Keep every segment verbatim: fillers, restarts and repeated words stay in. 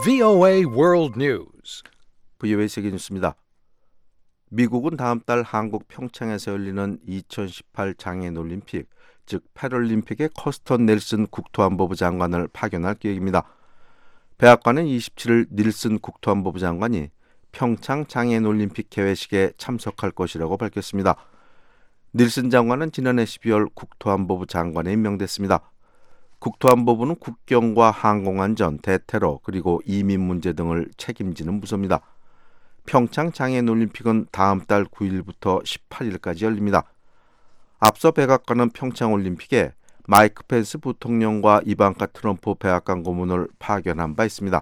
브이오에이 World News. 브이오에이 세계 뉴스입니다. 미국은 다음 달 한국 평창에서 열리는 이천십팔 장애인 올림픽, 즉 패럴림픽에 커스턴 넬슨 국토안보부 장관을 파견할 계획입니다. 백악관은 이십칠 일 닐슨 국토안보부 장관이 평창 장애인 올림픽 개회식에 참석할 것이라고 밝혔습니다. 닐슨 장관은 지난해 십이월 국토안보부 장관에 임명됐습니다. 국토안보부는 국경과 항공안전, 대테러, 그리고 이민 문제 등을 책임지는 부서입니다. 평창 장애인 올림픽은 다음 달 구 일부터 십팔 일까지 열립니다. 앞서 백악관은 평창 올림픽에 마이크 펜스 부통령과 이방카 트럼프 백악관 고문을 파견한 바 있습니다.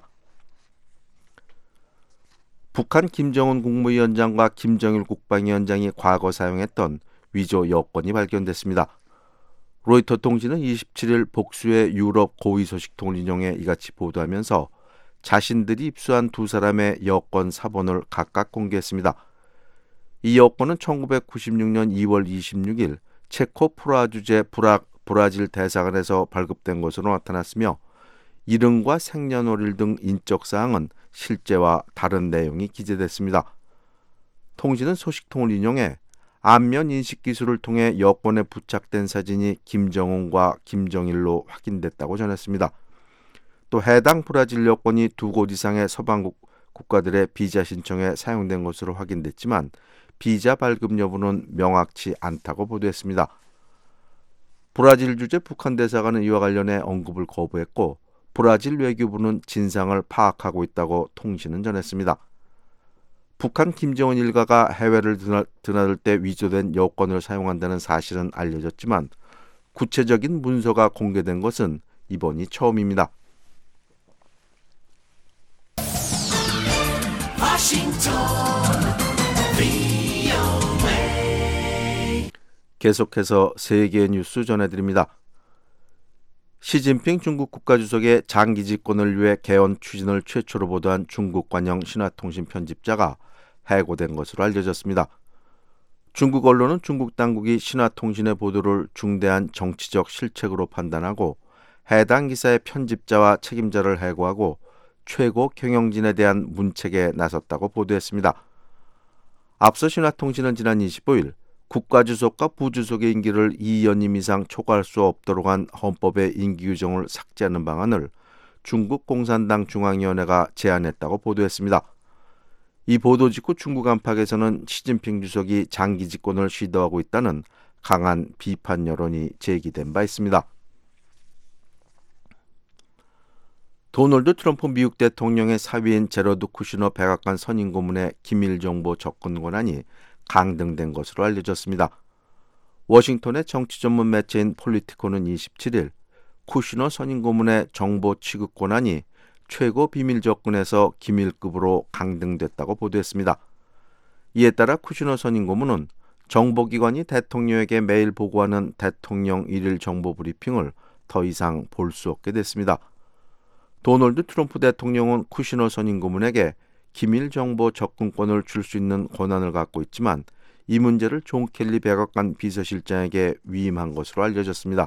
북한 김정은 국무위원장과 김정일 국방위원장이 과거 사용했던 위조 여권이 발견됐습니다. 로이터 통신은 이십칠 일 복수의 유럽 고위 소식통을 인용해 이같이 보도하면서 자신들이 입수한 두 사람의 여권 사본을 각각 공개했습니다. 이 여권은 천구백구십육 년 이월 이십육일 체코 프라 주재 브라, 브라질 대사관에서 발급된 것으로 나타났으며 이름과 생년월일 등 인적사항은 실제와 다른 내용이 기재됐습니다. 통신은 소식통을 인용해 안면 인식 기술을 통해 여권에 부착된 사진이 김정은과 김정일로 확인됐다고 전했습니다. 또 해당 브라질 여권이 두 곳 이상의 서방 국가들의 비자 신청에 사용된 것으로 확인됐지만 비자 발급 여부는 명확치 않다고 보도했습니다. 브라질 주재 북한 대사관은 이와 관련해 언급을 거부했고 브라질 외교부는 진상을 파악하고 있다고 통신은 전했습니다. 북한 김정은 일가가 해외를 드나들 때 위조된 여권을 사용한다는 사실은 알려졌지만 구체적인 문서가 공개된 것은 이번이 처음입니다. 워싱턴 브이오에이 계속해서 세계 뉴스 전해드립니다. 시진핑 중국 국가주석의 장기 집권을 위해 개헌 추진을 최초로 보도한 중국 관영 신화통신 편집자가 해고된 것으로 알려졌습니다. 중국 언론은 중국 당국이 신화통신의 보도를 중대한 정치적 실책으로 판단하고 해당 기사의 편집자와 책임자를 해고하고 최고 경영진에 대한 문책에 나섰다고 보도했습니다. 앞서 신화통신은 지난 이십오일 국가주석과 부주석의 임기를 이 연임 이상 초과할 수 없도록 한 헌법의 임기 규정을 삭제하는 방안을 중국 공산당 중앙위원회가 제안했다고 보도했습니다. 이 보도 직후 중국 안팎에서는 시진핑 주석이 장기 집권을 시도하고 있다는 강한 비판 여론이 제기된 바 있습니다. 도널드 트럼프 미국 대통령의 사위인 제러드 쿠시너 백악관 선임 고문의 기밀 정보 접근 권한이 강등된 것으로 알려졌습니다. 워싱턴의 정치 전문 매체인 폴리티코는 이십칠 일 쿠시너 선임 고문의 정보 취급 권한이 최고 비밀 접근에서 기밀급으로 강등됐다고 보도했습니다. 이에 따라 쿠시너 선임 고문은 정보기관이 대통령에게 매일 보고하는 대통령 일일 정보 브리핑을 더 이상 볼 수 없게 됐습니다. 도널드 트럼프 대통령은 쿠시너 선임 고문에게 기밀 정보 접근권을 줄 수 있는 권한을 갖고 있지만 이 문제를 존 켈리 백악관 비서실장에게 위임한 것으로 알려졌습니다.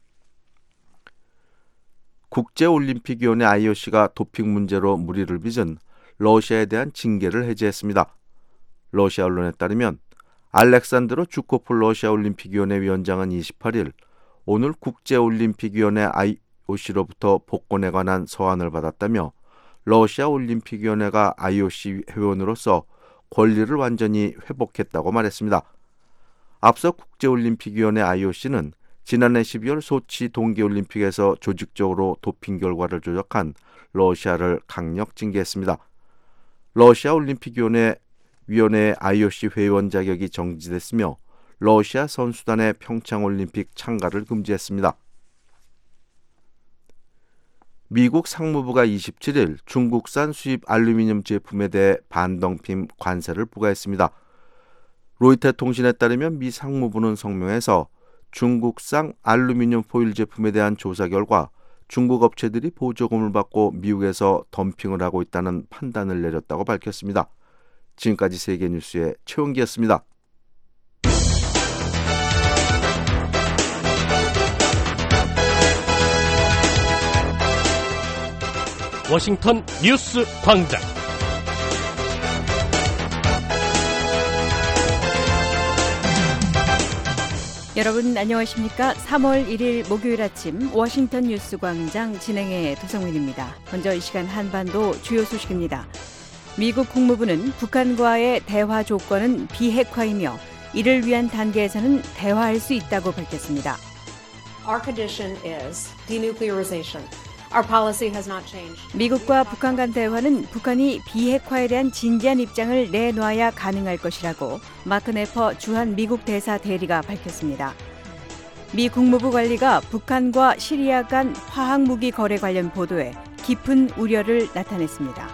국제올림픽위원회 아이오씨가 도핑 문제로 물의를 빚은 러시아에 대한 징계를 해제했습니다. 러시아 언론에 따르면 알렉산드로 주코프 러시아 올림픽위원회 위원장은 이십팔 일 오늘 국제올림픽위원회 아이오씨로부터 복권에 관한 서한을 받았다며 러시아 올림픽위원회가 아이오씨 회원으로서 권리를 완전히 회복했다고 말했습니다. 앞서 국제올림픽위원회 아이오씨는 지난해 십이월 소치 동계올림픽에서 조직적으로 도핑 결과를 조작한 러시아를 강력 징계했습니다. 러시아 올림픽위원회 위원회의 아이오씨 회원 자격이 정지됐으며 러시아 선수단의 평창올림픽 참가를 금지했습니다. 미국 상무부가 이십칠 일 중국산 수입 알루미늄 제품에 대해 반덤핑 관세를 부과했습니다. 로이터 통신에 따르면 미 상무부는 성명에서 중국산 알루미늄 포일 제품에 대한 조사 결과 중국 업체들이 보조금을 받고 미국에서 덤핑을 하고 있다는 판단을 내렸다고 밝혔습니다. 지금까지 세계뉴스의 최원기였습니다. 워싱턴 뉴스 광장. 여러분 안녕하십니까? 삼월 일일 목요일 아침 워싱턴 뉴스 광장 진행의 도성민입니다. 먼저 이 시간 한반도 주요 소식입니다. 미국 국무부는 북한과의 대화 조건은 비핵화이며 이를 위한 단계에서는 대화할 수 있다고 밝혔습니다. Our condition is denuclearization. Our policy has not changed. 미국과 북한 간 대화는 북한이 비핵화에 대한 진지한 입장을 내놔야 가능할 것이라고 마크 네퍼 주한 미국 대사 대리가 밝혔습니다. 미 국무부 관리가 북한과 시리아 간 화학무기 거래 관련 보도에 깊은 우려를 나타냈습니다.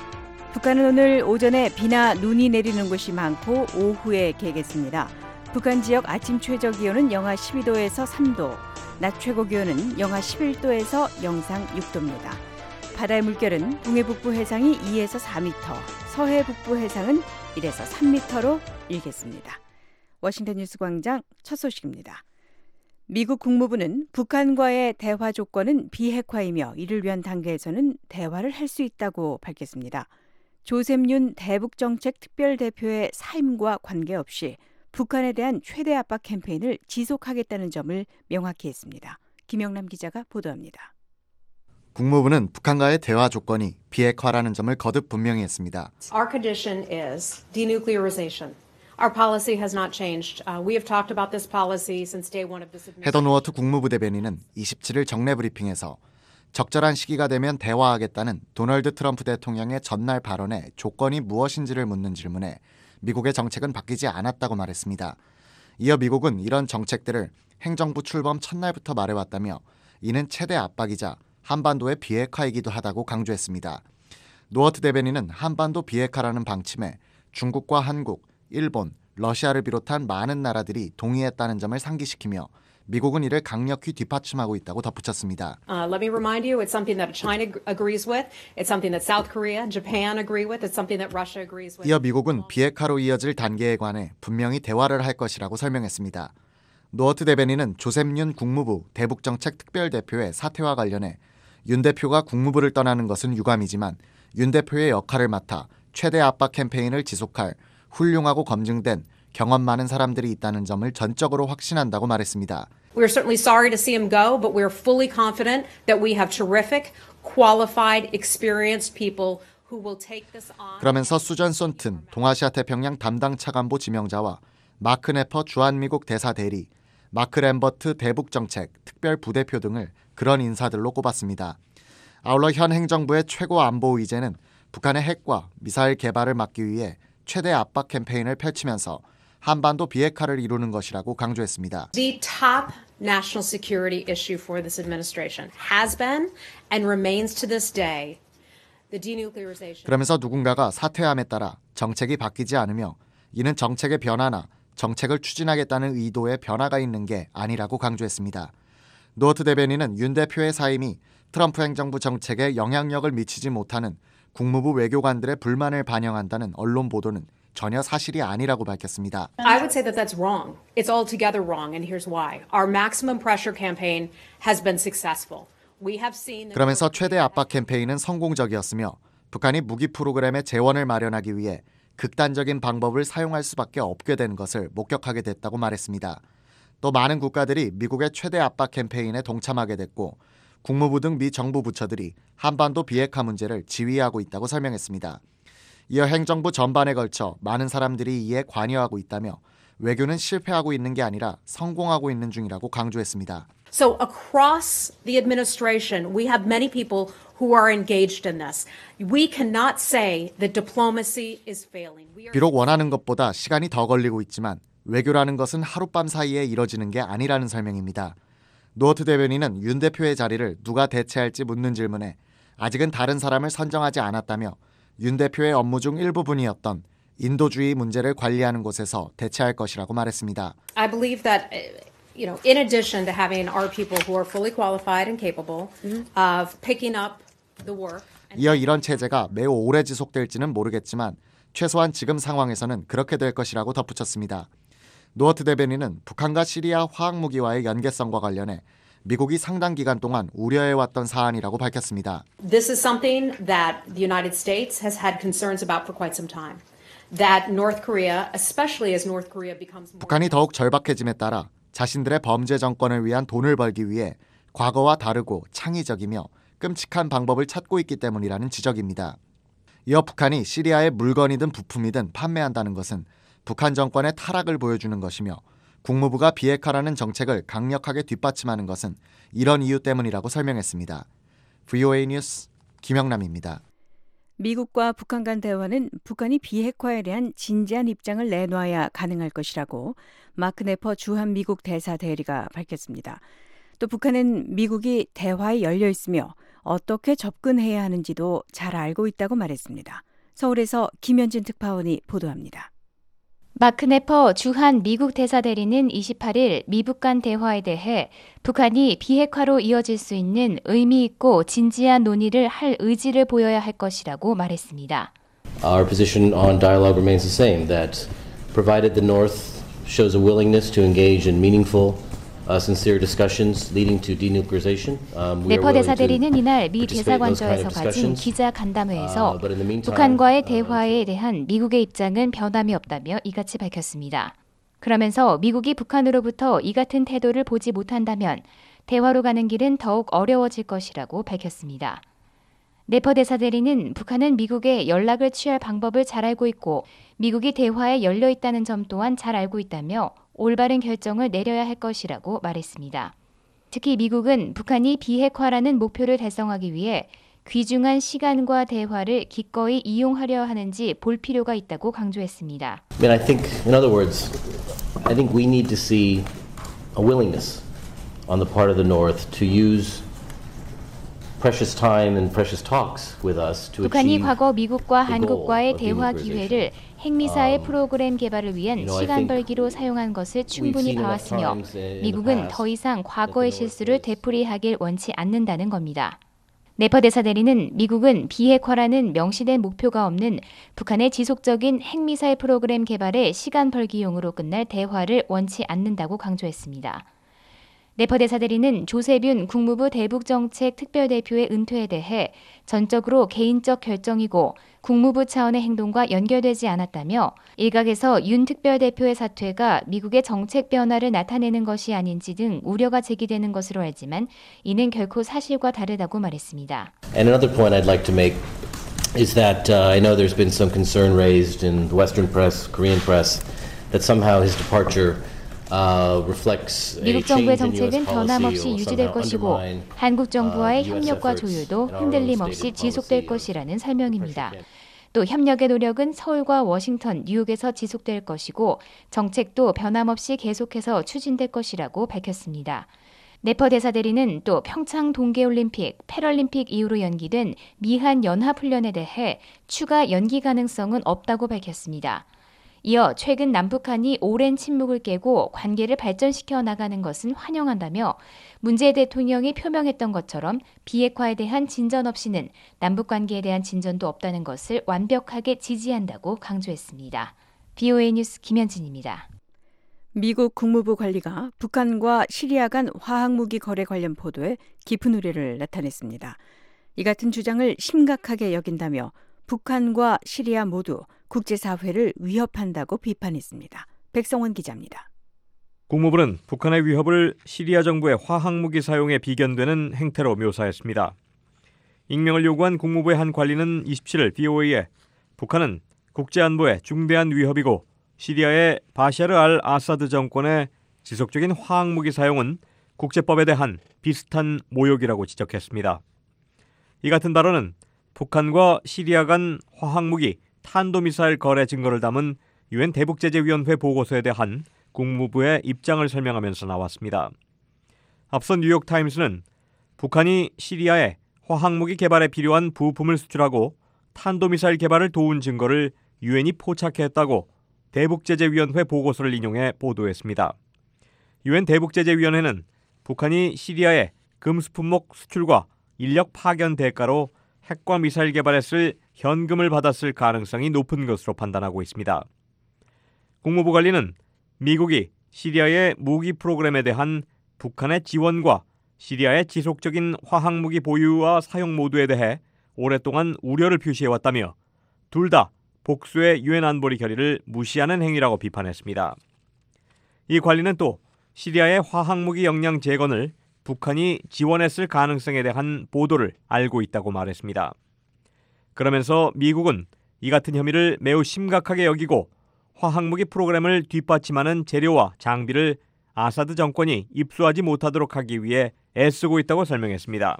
북한은 오늘 오전에 비나 눈이 내리는 곳이 많고 오후에 개겠습니다. 북한 지역 아침 최저 기온은 영하 십이 도에서 삼 도, 낮 최고 기온은 영하 십일 도에서 영상 육 도입니다. 바다의 물결은 동해북부 해상이 이에서 사 미터, 서해북부 해상은 일에서 삼 미터로 일겠습니다. 워싱턴 뉴스 광장 첫 소식입니다. 미국 국무부는 북한과의 대화 조건은 비핵화이며 이를 위한 단계에서는 대화를 할 수 있다고 밝혔습니다. 조셉 윤 대북정책 특별대표의 사임과 관계없이 북한에 대한 최대 압박 캠페인을 지속하겠다는 점을 명확히 했습니다. 김영남 기자가 보도합니다. 국무부는 북한과의 대화 조건이 비핵화라는 점을 거듭 분명히 했습니다. Our condition is denuclearization. Our policy has not changed. Uh, we have talked about this policy since day one of this administration. 헤더 누어트 국무부 대변인은 이십칠일 정례 브리핑에서 적절한 시기가 되면 대화하겠다는 도널드 트럼프 대통령의 전날 발언에 조건이 무엇인지를 묻는 질문에 미국의 정책은 바뀌지 않았다고 말했습니다. 이어 미국은 이런 정책들을 행정부 출범 첫날부터 말해왔다며 이는 최대 압박이자 한반도의 비핵화이기도 하다고 강조했습니다. 노어트 대변인은 한반도 비핵화라는 방침에 중국과 한국, 일본, 러시아를 비롯한 많은 나라들이 동의했다는 점을 상기시키며 미국은 이를 강력히 뒷받침하고 있다고 덧붙였습니다. Uh, let me remind you, it's something that China agrees with. It's something that South Korea, Japan agree with. It's something that Russia agrees with. 이어 미국은 비핵화로 이어질 단계에 관해 분명히 대화를 할 것이라고 설명했습니다. 노어트 대변인은 조셉 윤 국무부 대북정책 특별대표의 사퇴와 관련해 윤 대표가 국무부를 떠나는 것은 유감이지만 윤 대표의 역할을 맡아 최대 압박 캠페인을 지속할 훌륭하고 검증된 경험 많은 사람들이 있다는 점을 전적으로 확신한다고 말했습니다. We're certainly sorry to see him go, but we're fully confident that we have terrific, qualified, experienced people who will take this on. 그러면서 수전 손튼 동아시아 태평양 담당 차관보 지명자와 마크 네퍼 주한미국 대사 대리, 마크 램버트 대북정책 특별 부대표 등을 그런 인사들로 꼽았습니다. 아울러 현 행정부의 최고 안보 의제는 북한의 핵과 미사일 개발을 막기 위해 최대 압박 캠페인을 펼치면서 한반도 비핵화를 이루는 것이라고 강조했습니다. The top national security issue for this administration has been and remains to this day the denuclearization. 그러면서 누군가가 사퇴함에 따라 정책이 바뀌지 않으며 이는 정책의 변화나 정책을 추진하겠다는 의도의 변화가 있는 게 아니라고 강조했습니다. 노어트 대변인은 윤 대표의 사임이 트럼프 행정부 정책에 영향력을 미치지 못하는 국무부 외교관들의 불만을 반영한다는 언론 보도는 전혀 사실이 아니라고 밝혔습니다. I would say that that's wrong. It's altogether wrong, and here's why. Our maximum pressure campaign has been successful. We have seen. 그러면서 최대 압박 캠페인은 성공적이었으며 북한이 무기 프로그램의 재원을 마련하기 위해 극단적인 방법을 사용할 수밖에 없게 된 것을 목격하게 됐다고 말했습니다. 또 많은 국가들이 미국의 최대 압박 캠페인에 동참하게 됐고 국무부 등 미 정부 부처들이 한반도 비핵화 문제를 지휘하고 있다고 설명했습니다. 이어 행정부 전반에 걸쳐 많은 사람들이 이에 관여하고 있다며 외교는 실패하고 있는 게 아니라 성공하고 있는 중이라고 강조했습니다. So across the administration, we have many people who are engaged in this. We cannot say that diplomacy is failing. We are... 비록 원하는 것보다 시간이 더 걸리고 있지만 외교라는 것은 하룻밤 사이에 이뤄지는 게 아니라는 설명입니다. 노어트 대변인은 윤 대표의 자리를 누가 대체할지 묻는 질문에 아직은 다른 사람을 선정하지 않았다며 윤 대표의 업무 중 일부분이었던 인도주의 문제를 관리하는 곳에서 대체할 것이라고 말했습니다. I believe that, you know, in addition to having our people who are fully qualified and capable of picking up the work. 이어 이런 체제가 매우 오래 지속될지는 모르겠지만 최소한 지금 상황에서는 그렇게 될 것이라고 덧붙였습니다. 노어트 대변인은 북한과 시리아 화학무기와의 연계성과 관련해 미국이 상당 기간 동안 우려해왔던 사안이라고 밝혔습니다. This is something that the United States has had concerns about for quite some time. That North Korea, especially as North Korea becomes more... 북한이 더욱 절박해짐에 따라 자신들의 범죄 정권을 위한 돈을 벌기 위해 과거와 다르고 창의적이며 끔찍한 방법을 찾고 있기 때문이라는 지적입니다. 이어 북한이 시리아에 물건이든 부품이든 판매한다는 것은 북한 정권의 타락을 보여주는 것이며 국무부가 비핵화라는 정책을 강력하게 뒷받침하는 것은 이런 이유 때문이라고 설명했습니다. 브이오에이 뉴스 김영남입니다. 미국과 북한 간 대화는 북한이 비핵화에 대한 진지한 입장을 내놔야 가능할 것이라고 마크 네퍼 주한 미국 대사 대리가 밝혔습니다. 또 북한은 미국이 대화에 열려 있으며 어떻게 접근해야 하는지도 잘 알고 있다고 말했습니다. 서울에서 김현진 특파원이 보도합니다. 마크 네퍼 주한 미국 대사 대리는 이십팔 일 미북 간 대화에 대해 북한이 비핵화로 이어질 수 있는 의미 있고 진지한 논의를 할 의지를 보여야 할 것이라고 말했습니다. Our position on dialogue remains the same, that provided the North shows a willingness to engage in meaningful Uh, sincere discussions leading to denuclearization. Um, we are 네퍼 willing 대사 to 대리는 이날 미 participate in those kind 대사관저에서 of 가진 discussions. 기자 간담회에서 Uh, but in the meantime, 북한과의 uh, 대화에 대한 미국의 입장은 변함이 없다며 이같이 밝혔습니다. 그러면서 미국이 북한으로부터 이 같은 태도를 보지 못한다면 대화로 가는 길은 더욱 어려워질 것이라고 밝혔습니다. 네퍼 대사 대리는 북한은 미국의 연락을 취할 방법을 잘 알고 있고 미국이 대화에 열려 있다는 점 또한 잘 알고 있다며 올바른 결정을 내려야 할 것이라고 말했습니다. 특히 미국은 북한이 비핵화라는 목표를 달성하기 위해 귀중한 시간과 대화를 기꺼이 이용하려 하는지 볼 필요가 있다고 강조했습니다. I mean, I think, in other words, I think we need to see a willingness on the part of the North to use precious time and precious talks with us to 북한이 achieve 과거 미국과 the goal 한국과의 of 대화 denuclearization. 기회를 핵미사일 Um, 프로그램 개발을 위한 you know, I 시간 think 벌기로 사용한 것을 충분히 seen enough 봐왔으며 times in the 미국은 past 더 이상 that 과거의 the North 실수를 is- 되풀이하길 원치 않는다는 겁니다. 네퍼 대사 대리는 미국은 비핵화라는 명시된 목표가 없는 북한의 지속적인 핵미사일 프로그램 개발의 시간 벌기용으로 끝날 대화를 원치 않는다고 강조했습니다. 네퍼 대사 대리는 조세균 국무부 대북정책 특별대표의 은퇴에 대해 전적으로 개인적 결정이고 국무부 차원의 행동과 연결되지 않았다며 일각에서 윤 특별대표의 사퇴가 미국의 정책 변화를 나타내는 것이 아닌지 등 우려가 제기되는 것으로 알지만 이는 결코 사실과 다르다고 말했습니다. And another point I'd like to make is that uh, I know there's been some concern raised in the Western press, Korean press, that somehow his departure Uh, reflects a 미국 정부의 change in U S 정책은 policy 변함없이 or 유지될 somehow 것이고 undermine, 한국 정부와의 uh, U S 협력과 efforts 조율도 in our own 흔들림 stated 없이 policy 지속될 of 것이라는 설명입니다. pressure 또 협력의 노력은 서울과 워싱턴, 뉴욕에서 지속될 것이고 정책도 변함없이 계속해서 추진될 것이라고 밝혔습니다. 네퍼 대사 대리는 또 평창 동계올림픽, 패럴림픽 이후로 연기된 미한 연합훈련에 대해 추가 연기 가능성은 없다고 밝혔습니다. 이어 최근 남북한이 오랜 침묵을 깨고 관계를 발전시켜 나가는 것은 환영한다며 문재인 대통령이 표명했던 것처럼 비핵화에 대한 진전 없이는 남북관계에 대한 진전도 없다는 것을 완벽하게 지지한다고 강조했습니다. 브이오에이 뉴스 김현진입니다. 미국 국무부 관리가 북한과 시리아 간 화학무기 거래 관련 보도에 깊은 우려를 나타냈습니다. 이 같은 주장을 심각하게 여긴다며 북한과 시리아 모두 국제사회를 위협한다고 비판했습니다. 백성원 기자입니다. 국무부는 북한의 위협을 시리아 정부의 화학무기 사용에 비견되는 행태로 묘사했습니다. 익명을 요구한 국무부의 한 관리는 이십칠 일 브이오에이에 북한은 국제안보에 중대한 위협이고 시리아의 바샤르 알 아사드 정권의 지속적인 화학무기 사용은 국제법에 대한 비슷한 모욕이라고 지적했습니다. 이 같은 발언은 북한과 시리아 간 화학무기, 탄도미사일 거래 증거를 담은 유엔 대북제재위원회 보고서에 대한 국무부의 입장을 설명하면서 나왔습니다. 앞서 뉴욕타임스는 북한이 시리아에 화학무기 개발에 필요한 부품을 수출하고 탄도미사일 개발을 도운 증거를 유엔이 포착했다고 대북제재위원회 보고서를 인용해 보도했습니다. 유엔 대북제재위원회는 북한이 시리아에 금수품목 수출과 인력 파견 대가로 핵과 미사일 개발에 쓸 현금을 받았을 가능성이 높은 것으로 판단하고 있습니다. 국무부 관리는 미국이 시리아의 무기 프로그램에 대한 북한의 지원과 시리아의 지속적인 화학무기 보유와 사용 모두에 대해 오랫동안 우려를 표시해왔다며 둘 다 복수의 유엔 안보리 결의를 무시하는 행위라고 비판했습니다. 이 관리는 또 시리아의 화학무기 역량 재건을 북한이 지원했을 가능성에 대한 보도를 알고 있다고 말했습니다. 그러면서 미국은 이 같은 혐의를 매우 심각하게 여기고 화학무기 프로그램을 뒷받침하는 재료와 장비를 아사드 정권이 입수하지 못하도록 하기 위해 애쓰고 있다고 설명했습니다.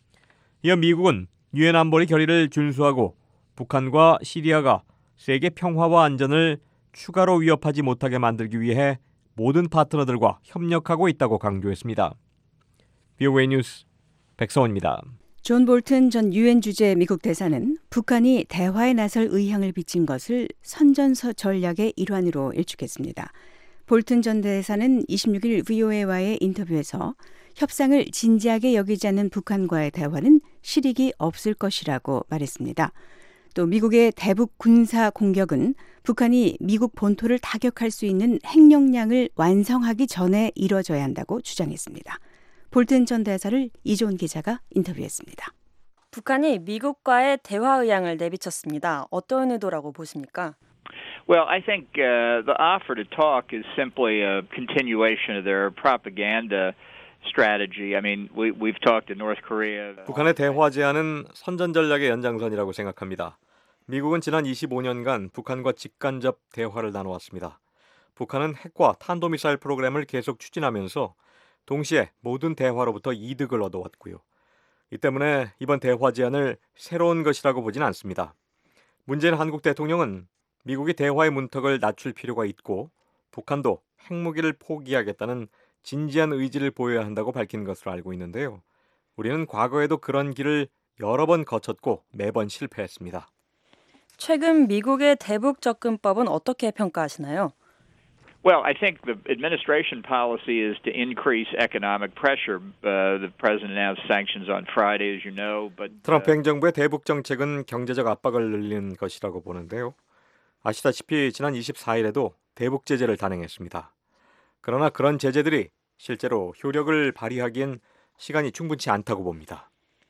이어 미국은 유엔 안보리 결의를 준수하고 북한과 시리아가 세계 평화와 안전을 추가로 위협하지 못하게 만들기 위해 모든 파트너들과 협력하고 있다고 강조했습니다. 비오에이 뉴스 백성원입니다. 존 볼튼 전 유엔 주재 미국 대사는 북한이 대화에 나설 의향을 비친 것을 선전서 전략의 일환으로 일축했습니다. 볼튼 전 대사는 이십육 일 브이오에이와의 인터뷰에서 협상을 진지하게 여기지 않는 북한과의 대화는 실익이 없을 것이라고 말했습니다. 또 미국의 대북 군사 공격은 북한이 미국 본토를 타격할 수 있는 핵력량을 완성하기 전에 이뤄져야 한다고 주장했습니다. 볼튼 전 대사를 이조은 기자가 인터뷰했습니다. 북한이 미국과의 대화 의향을 내비쳤습니다. 어떤 의도라고 보십니까? Well, I think uh, the offer to talk is simply a continuation of their propaganda strategy. I mean, we, we've talked to North Korea. 북한의 대화 제안은 선전 전략의 연장선이라고 생각합니다. 미국은 지난 이십오 년간 북한과 직간접 대화를 나눠왔습니다. 북한은 핵과 탄도미사일 프로그램을 계속 추진하면서 동시에 모든 대화로부터 이득을 얻어왔고요. 이 때문에 이번 대화 제안을 새로운 것이라고 보진 않습니다. 문재인 한국 대통령은 미국이 대화의 문턱을 낮출 필요가 있고 북한도 핵무기를 포기하겠다는 진지한 의지를 보여야 한다고 밝힌 것으로 알고 있는데요. 우리는 과거에도 그런 길을 여러 번 거쳤고 매번 실패했습니다. 최근 미국의 대북 접근법은 어떻게 평가하시나요? Well, I think the administration policy is to increase economic pressure. Uh, the president announced sanctions on Friday, as you know. But uh, 트럼프 행정부의 대북 정책은 경제적 압박을 늘리는 것이라고 보는데요. 아시다시피 지난 이십사 일에도 대북 제재를 단행했습니다. 그러나 그런 제재들이 실제로 효력을 발휘하기엔 시간이 충분치 않다고 봅니다.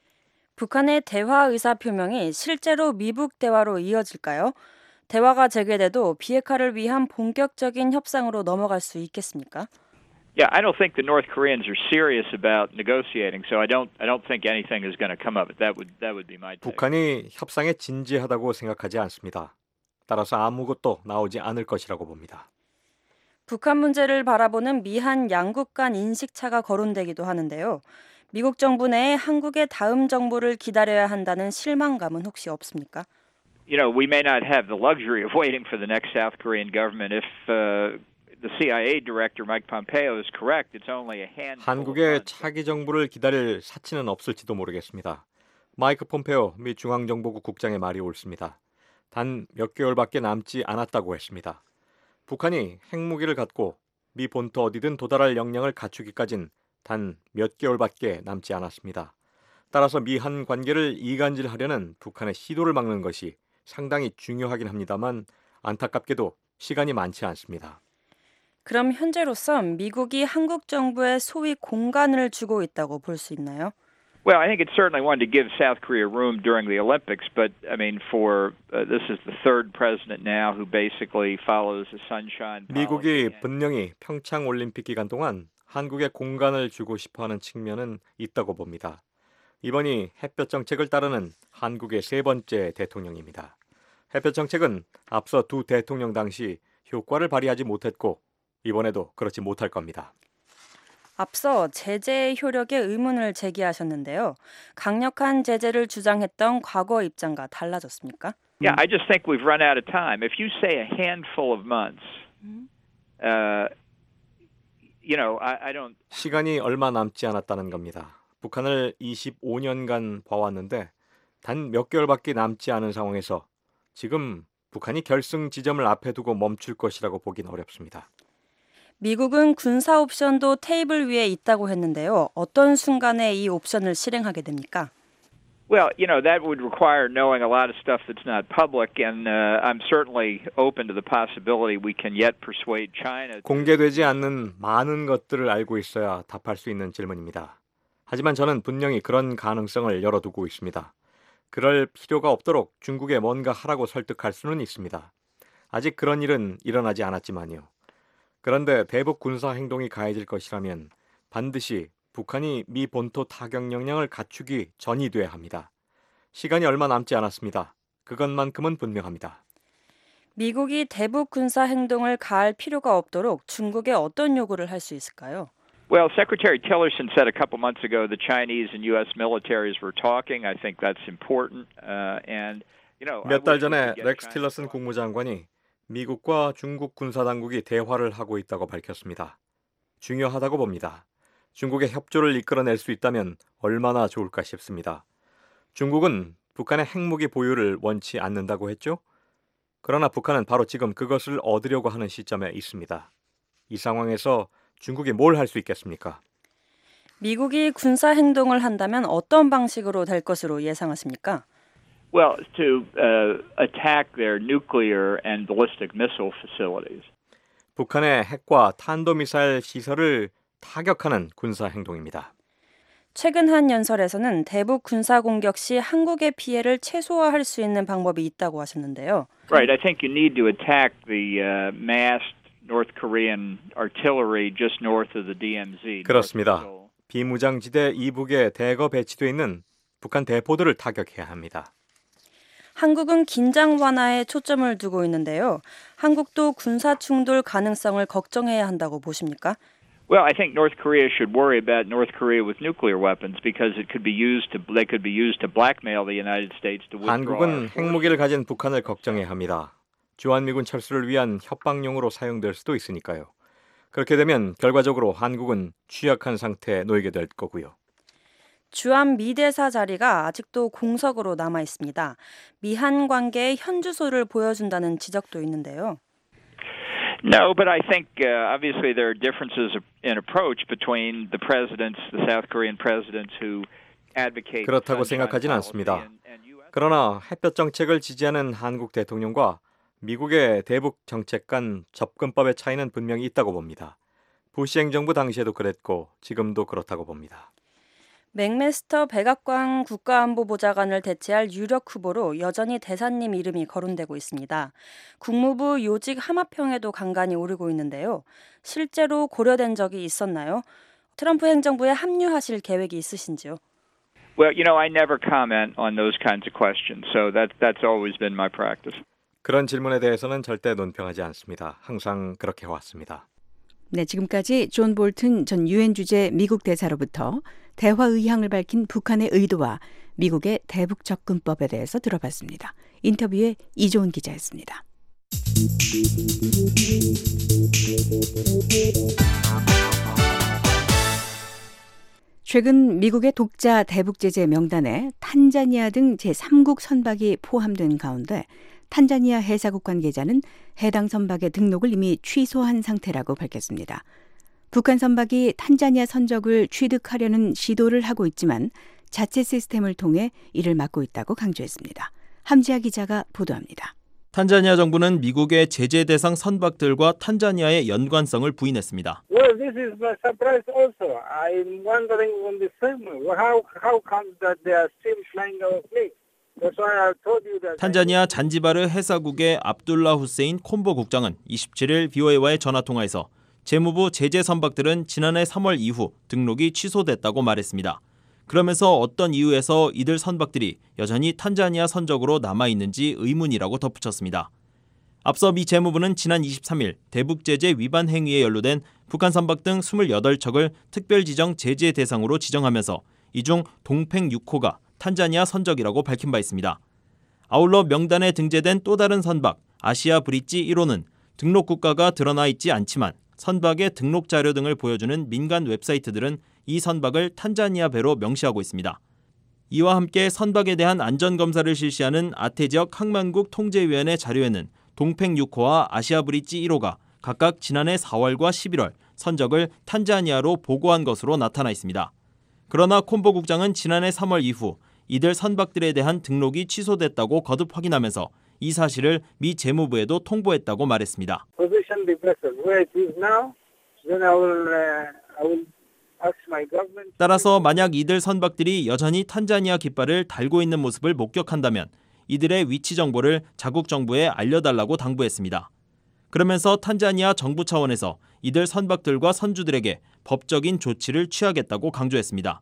북한의 대화 의사 표명이 실제로 미북 대화로 이어질까요? 대화가 재개돼도 비핵화를 위한 본격적인 협상으로 넘어갈 수 있겠습니까? Yeah, I don't think the North Koreans are serious about negotiating, so I don't I don't think anything is going to come of it. That would that would be my take. 북한이 협상에 진지하다고 생각하지 않습니다. 따라서 아무것도 나오지 않을 것이라고 봅니다. 북한 문제를 바라보는 미한 양국 간 인식차가 거론되기도 하는데요. 미국 정부 내에 한국의 다음 정부를 기다려야 한다는 실망감은 혹시 없습니까? You know, we may not have the luxury of waiting for the next South Korean government. If uh, the 씨아이에이 director Mike Pompeo is correct, it's only a handful. 한국의 차기 정부를 기다릴 사치는 없을지도 모르겠습니다. 마이크 폼페오 미 중앙정보국 국장의 말이 옳습니다. 단 몇 개월밖에 남지 않았다고 했습니다. 북한이 핵무기를 갖고 미 본토 어디든 도달할 역량을 갖추기까진 단 몇 개월밖에 남지 않았습니다. 따라서 미한 관계를 이간질하려는 북한의 시도를 막는 것이 상당히 중요하긴 합니다만 안타깝게도 시간이 많지 않습니다. 그럼 현재로선 미국이 한국 정부에 소위 공간을 주고 있다고 볼 수 있나요? Well, I think it certainly wanted to give South Korea room during the Olympics, but I mean, for uh, this is the third president now who basically follows the sunshine policy. 미국이 분명히 평창 올림픽 기간 동안 한국에 공간을 주고 싶어하는 측면은 있다고 봅니다. 이번이 햇볕 정책을 따르는 한국의 세 번째 대통령입니다. 햇볕 정책은 앞서 두 대통령 당시 효과를 발휘하지 못했고 이번에도 그렇지 못할 겁니다. 앞서 제재의 효력에 의문을 제기하셨는데요. 강력한 제재를 주장했던 과거 입장과 달라졌습니까? Yeah, I just think we've run out of time. If you say a handful of months, uh, you know, I, I don't. 시간이 얼마 남지 않았다는 겁니다. 북한을 이십오 년간 봐왔는데 단 몇 개월밖에 남지 않은 상황에서 지금 북한이 결승 지점을 앞에 두고 멈출 것이라고 보긴 어렵습니다. 미국은 군사 옵션도 테이블 위에 있다고 했는데요. 어떤 순간에 이 옵션을 실행하게 됩니까? Well, you know, that would require knowing a lot of stuff that's not public, and uh, I'm certainly open to the possibility we can yet persuade China. 공개되지 않는 많은 것들을 알고 있어야 답할 수 있는 질문입니다. 하지만 저는 분명히 그런 가능성을 열어두고 있습니다. 그럴 필요가 없도록 중국에 뭔가 하라고 설득할 수는 있습니다. 아직 그런 일은 일어나지 않았지만요. 그런데 대북 군사 행동이 가해질 것이라면 반드시 북한이 미 본토 타격 역량을 갖추기 전이 돼야 합니다. 시간이 얼마 남지 않았습니다. 그것만큼은 분명합니다. 미국이 대북 군사 행동을 가할 필요가 없도록 중국에 어떤 요구를 할 수 있을까요? Well, Secretary Tillerson said a couple months ago the Chinese and U S militaries were talking. I think that's important. Uh, and you know, 몇 달 전에 렉스 틸러슨 국무장관이 미국과 중국 군사 당국이 대화를 하고 있다고 밝혔습니다. 중요하다고 봅니다. 중국의 협조를 이끌어낼 수 있다면 얼마나 좋을까 싶습니다. 중국은 북한의 핵무기 보유를 원치 않는다고 했죠? 그러나 북한은 바로 지금 그것을 얻으려고 하는 시점에 있습니다. 이 상황에서 중국이 뭘 할 수 있겠습니까? 미국이 군사 행동을 한다면 어떤 방식으로 될 것으로 예상하십니까? Well, to uh, attack their nuclear and ballistic missile facilities. 북한의 핵과 탄도미사일 시설을 타격하는 군사 행동입니다. 최근 한 연설에서는 대북 군사 공격 시 한국의 피해를 최소화할 수 있는 방법이 있다고 하셨는데요. Right. I think you need to attack the uh, massed North Korean artillery just north of the D M Z. 그렇습니다. 비무장지대 이북에 대거 배치되어 있는 북한 대포들을 타격해야 합니다. 한국은 긴장 완화에 초점을 두고 있는데요. 한국도 군사 충돌 가능성을 걱정해야 한다고 보십니까? Well, I think North Korea should worry about North Korea with nuclear weapons because it could be used to they could be used to blackmail the United States to withdraw. 한국은 핵무기를 가진 북한을 걱정해야 합니다. 주한미군 철수를 위한 협박용으로 사용될 수도 있으니까요. 그렇게 되면 결과적으로 한국은 취약한 상태에 놓이게 될 거고요. 주한 미대사 자리가 아직도 공석으로 남아 있습니다. 미한 관계의 현주소를 보여준다는 지적도 있는데요. No, but I think uh, obviously there are differences in approach between the presidents, the South Korean presidents who advocate. 그렇다고 생각하진 않습니다. 그러나 햇볕 정책을 지지하는 한국 대통령과 미국의 대북 정책 간 접근법의 차이는 분명히 있다고 봅니다. 부시 행정부 당시에도 그랬고 지금도 그렇다고 봅니다. 맥메스터 백악관 국가안보보좌관을 대체할 유력 후보로 여전히 대사님 이름이 거론되고 있습니다. 국무부 요직 하마평에도 간간히 오르고 있는데요. 실제로 고려된 적이 있었나요? 트럼프 행정부에 합류하실 계획이 있으신지요? Well, you know, I never comment on those kinds of questions, so that that's always been my practice. 그런 질문에 대해서는 절대 논평하지 않습니다. 항상 그렇게 해왔습니다. 네, 지금까지 존 볼튼 전 유엔 주재 미국 대사로부터 대화 의향을 밝힌 북한의 의도와 미국의 대북 접근법에 대해서 들어봤습니다. 인터뷰에 이조은 기자였습니다. 최근 미국의 독자 대북 제재 명단에 탄자니아 등 제삼국 선박이 포함된 가운데 탄자니아 해사국 관계자는 해당 선박의 등록을 이미 취소한 상태라고 밝혔습니다. 북한 선박이 탄자니아 선적을 취득하려는 시도를 하고 있지만 자체 시스템을 통해 이를 막고 있다고 강조했습니다. 함지아 기자가 보도합니다. 탄자니아 정부는 미국의 제재 대상 선박들과 탄자니아의 연관성을 부인했습니다. Well, this is a surprise also. I'm wondering on the same how how come that they are still flying our fleet? 탄자니아 잔지바르 해사국의 압둘라 후세인 콤보 국장은 이십칠일 비오에이와의 전화통화에서 재무부 제재 선박들은 지난해 삼월 이후 등록이 취소됐다고 말했습니다. 그러면서 어떤 이유에서 이들 선박들이 여전히 탄자니아 선적으로 남아있는지 의문이라고 덧붙였습니다. 앞서 미 재무부는 지난 이십삼일 대북 제재 위반 행위에 연루된 북한 선박 등 이십팔 척을 특별지정 제재 대상으로 지정하면서 이 중 동팽 육 호가 탄자니아 선적이라고 밝힌 바 있습니다. 아울러 명단에 등재된 또 다른 선박 아시아 브릿지 일 호는 등록 국가가 드러나 있지 않지만 선박의 등록 자료 등을 보여주는 민간 웹사이트들은 이 선박을 탄자니아 배로 명시하고 있습니다. 이와 함께 선박에 대한 안전검사를 실시하는 아태지역 항만국 통제위원회 자료에는 동팽 육 호와 아시아 브릿지 일 호가 각각 지난해 사월과 십일월 선적을 탄자니아로 보고한 것으로 나타나 있습니다. 그러나 콤보 국장은 지난해 삼월 이후 이들 선박들에 대한 등록이 취소됐다고 거듭 확인하면서 이 사실을 미 재무부에도 통보했다고 말했습니다. Position the vessel where it is now, then I will, uh, I will ask my government. 따라서 만약 이들 선박들이 여전히 탄자니아 깃발을 달고 있는 모습을 목격한다면 이들의 위치 정보를 자국 정부에 알려달라고 당부했습니다. 그러면서 탄자니아 정부 차원에서 이들 선박들과 선주들에게 법적인 조치를 취하겠다고 강조했습니다.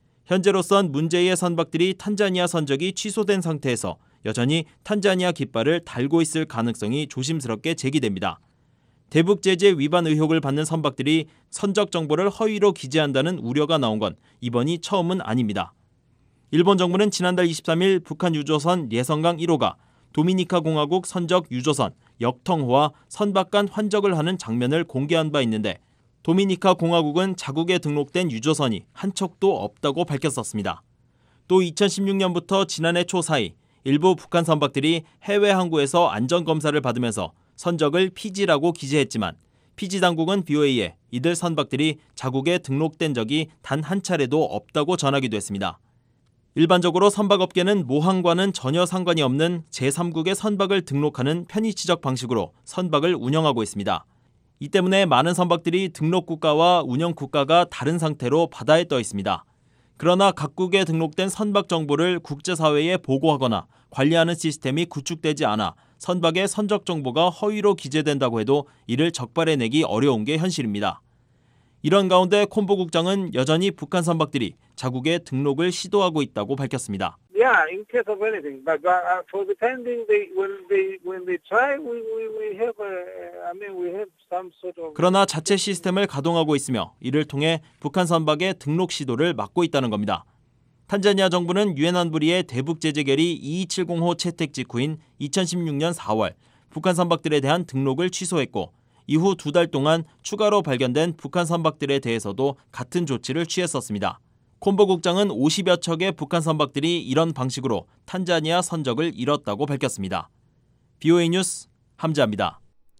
현재로선 문제의 선박들이 탄자니아 선적이 취소된 상태에서 여전히 탄자니아 깃발을 달고 있을 가능성이 조심스럽게 제기됩니다. 대북 제재 위반 의혹을 받는 선박들이 선적 정보를 허위로 기재한다는 우려가 나온 건 이번이 처음은 아닙니다. 일본 정부는 지난달 이십삼일 북한 유조선 예성강 일 호가 도미니카 공화국 선적 유조선 역텅호와 선박 간 환적을 하는 장면을 공개한 바 있는데 도미니카 공화국은 자국에 등록된 유조선이 한 척도 없다고 밝혔었습니다. 또 이천십육년부터 지난해 초 사이 일부 북한 선박들이 해외 항구에서 안전검사를 받으면서 선적을 피지라고 기재했지만 피지 당국은 비오에이에 이들 선박들이 자국에 등록된 적이 단 한 차례도 없다고 전하기도 했습니다. 일반적으로 선박업계는 모항과는 전혀 상관이 없는 제삼국의 선박을 등록하는 편의지적 방식으로 선박을 운영하고 있습니다. 이 때문에 많은 선박들이 등록 국가와 운영 국가가 다른 상태로 바다에 떠 있습니다. 그러나 각국에 등록된 선박 정보를 국제사회에 보고하거나 관리하는 시스템이 구축되지 않아 선박의 선적 정보가 허위로 기재된다고 해도 이를 적발해내기 어려운 게 현실입니다. 이런 가운데 콤보 국장은 여전히 북한 선박들이 자국에 등록을 시도하고 있다고 밝혔습니다. Yeah, in case of anything, but uh, for the time being, they when they when they try, we we we have a, I mean we have some sort of. 그러나 자체 시스템을 가동하고 있으며 이를 통해 북한 선박의 등록 시도를 막고 있다는 겁니다. 탄자니아 정부는 유엔 안보리의 대북 제재 결의 이이칠공호 채택 직후인 이천십육년 사월 북한 선박들에 대한 등록을 취소했고 이후 두 달 동안 추가로 발견된 북한 선박들에 대해서도 같은 조치를 취했었습니다. 콤보 국장은 오십여 척의 북한 선박들이 이런 방식으로 탄자니아 선적을 잃었다고 밝혔습니다. 비오에이 뉴스 함자입니다.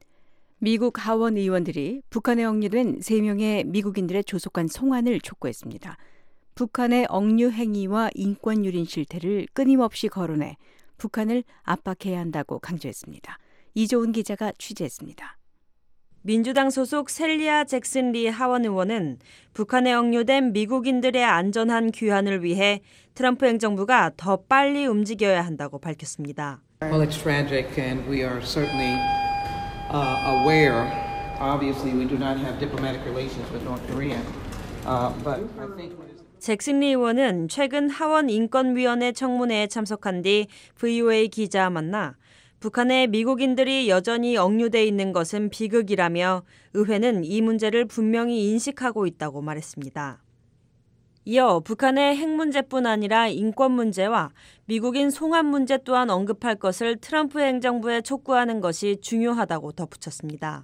미국 하원 의원들이 북한에 억류된 세 명의 미국인들의 조속한 송환을 촉구했습니다. 북한의 억류 행위와 인권 유린 실태를 끊임없이 거론해 북한을 압박해야 한다고 강조했습니다. 이조은 기자가 취재했습니다. 민주당 소속 셀리아 잭슨 리 하원 의원은 북한에 억류된 미국인들의 안전한 귀환을 위해 트럼프 행정부가 더 빨리 움직여야 한다고 밝혔습니다. Well, it's tragic and we are certainly uh, aware. Obviously, we do not have diplomatic relations with North Korea. Uh, but I think 잭슨 리 의원은 최근 하원 인권위원회 청문회에 참석한 뒤 브이오에이 기자와 만나 북한의 미국인들이 여전히 억류돼 있는 것은 비극이라며 의회는 이 문제를 분명히 인식하고 있다고 말했습니다. 이어 북한의 핵 문제뿐 아니라 인권 문제와 미국인 송환 문제 또한 언급할 것을 트럼프 행정부에 촉구하는 것이 중요하다고 덧붙였습니다.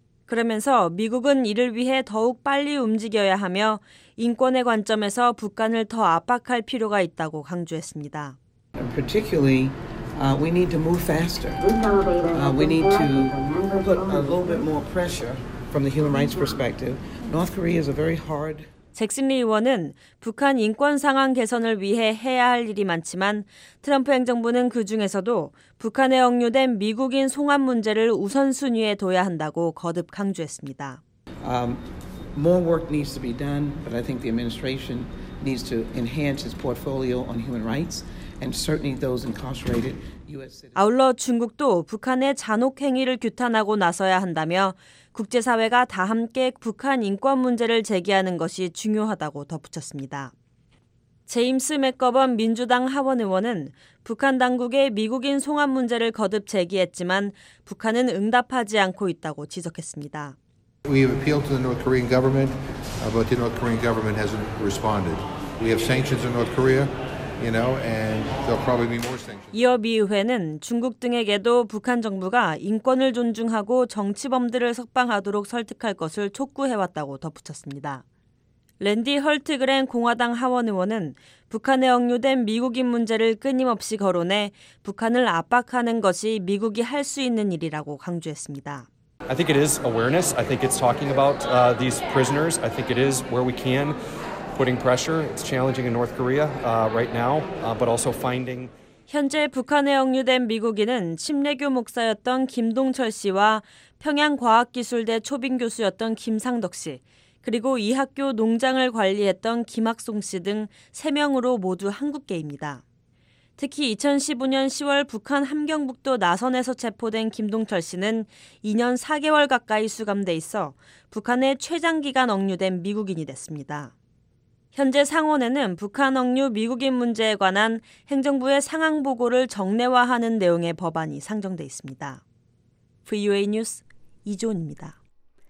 그러면서 미국은 이를 위해 더욱 빨리 움직여야 하며 인권의 관점에서 북한을 더 압박할 필요가 있다고 강조했습니다. Particularly, uh, we need to move faster. Uh, we need to put a little bit more pressure from the human rights perspective. North Korea is a very hard. 잭슨 리 의원은 북한 인권 상황 개선을 위해 해야 할 일이 많지만 트럼프 행정부는 그중에서도 북한에 억류된 미국인 송환 문제를 우선순위에 둬야 한다고 거듭 강조했습니다. Um, more work needs to be done, but I think the administration needs to enhance its portfolio on human rights and certainly those incarcerated U S citizens. 아울러 중국도 북한의 잔혹 행위를 규탄하고 나서야 한다며 국제사회가 다 함께 북한 인권 문제를 제기하는 것이 중요하다고 덧붙였습니다. 제임스 맥거번 민주당 하원 의원은 북한 당국의 미국인 송환 문제를 거듭 제기했지만 북한은 응답하지 않고 있다고 지적했습니다. We have appealed to the North Korean government, uh, but the North Korean government hasn't responded. We have sanctions on North Korea. You know, and there'll probably be more sanctions. 이어 미 의회는 중국 등에게도 북한 정부가 인권을 존중하고 정치범들을 석방하도록 설득할 것을 촉구해왔다고 덧붙였습니다. 랜디 헐트그렌 공화당 하원 의원은 북한에 억류된 미국인 문제를 끊임없이 거론해 북한을 압박하는 것이 미국이 할 수 있는 일이라고 강조했습니다. I think it is awareness. I think it's talking about uh, these prisoners. I think it is where we can. Putting pressure. It's challenging in North Korea uh, right now, uh, but also finding. 현재 북한에 억류된 미국인은 침례교 목사였던 김동철 씨와 평양과학기술대 초빙 교수였던 김상덕 씨, 그리고 이 학교 농장을 관리했던 김학송 씨 등 세 명으로 모두 한국계입니다. 특히 이천십오 년 시월 북한 함경북도 나선에서 체포된 김동철 씨는 이 년 사 개월 가까이 수감돼 있어 북한에 최장기간 억류된 미국인이 됐습니다. 현재 상원에는 북한 억류 미국인 문제에 관한 행정부의 상황 보고를 정례화하는 내용의 법안이 상정돼 있습니다. 브이오에이 뉴스 이조은입니다.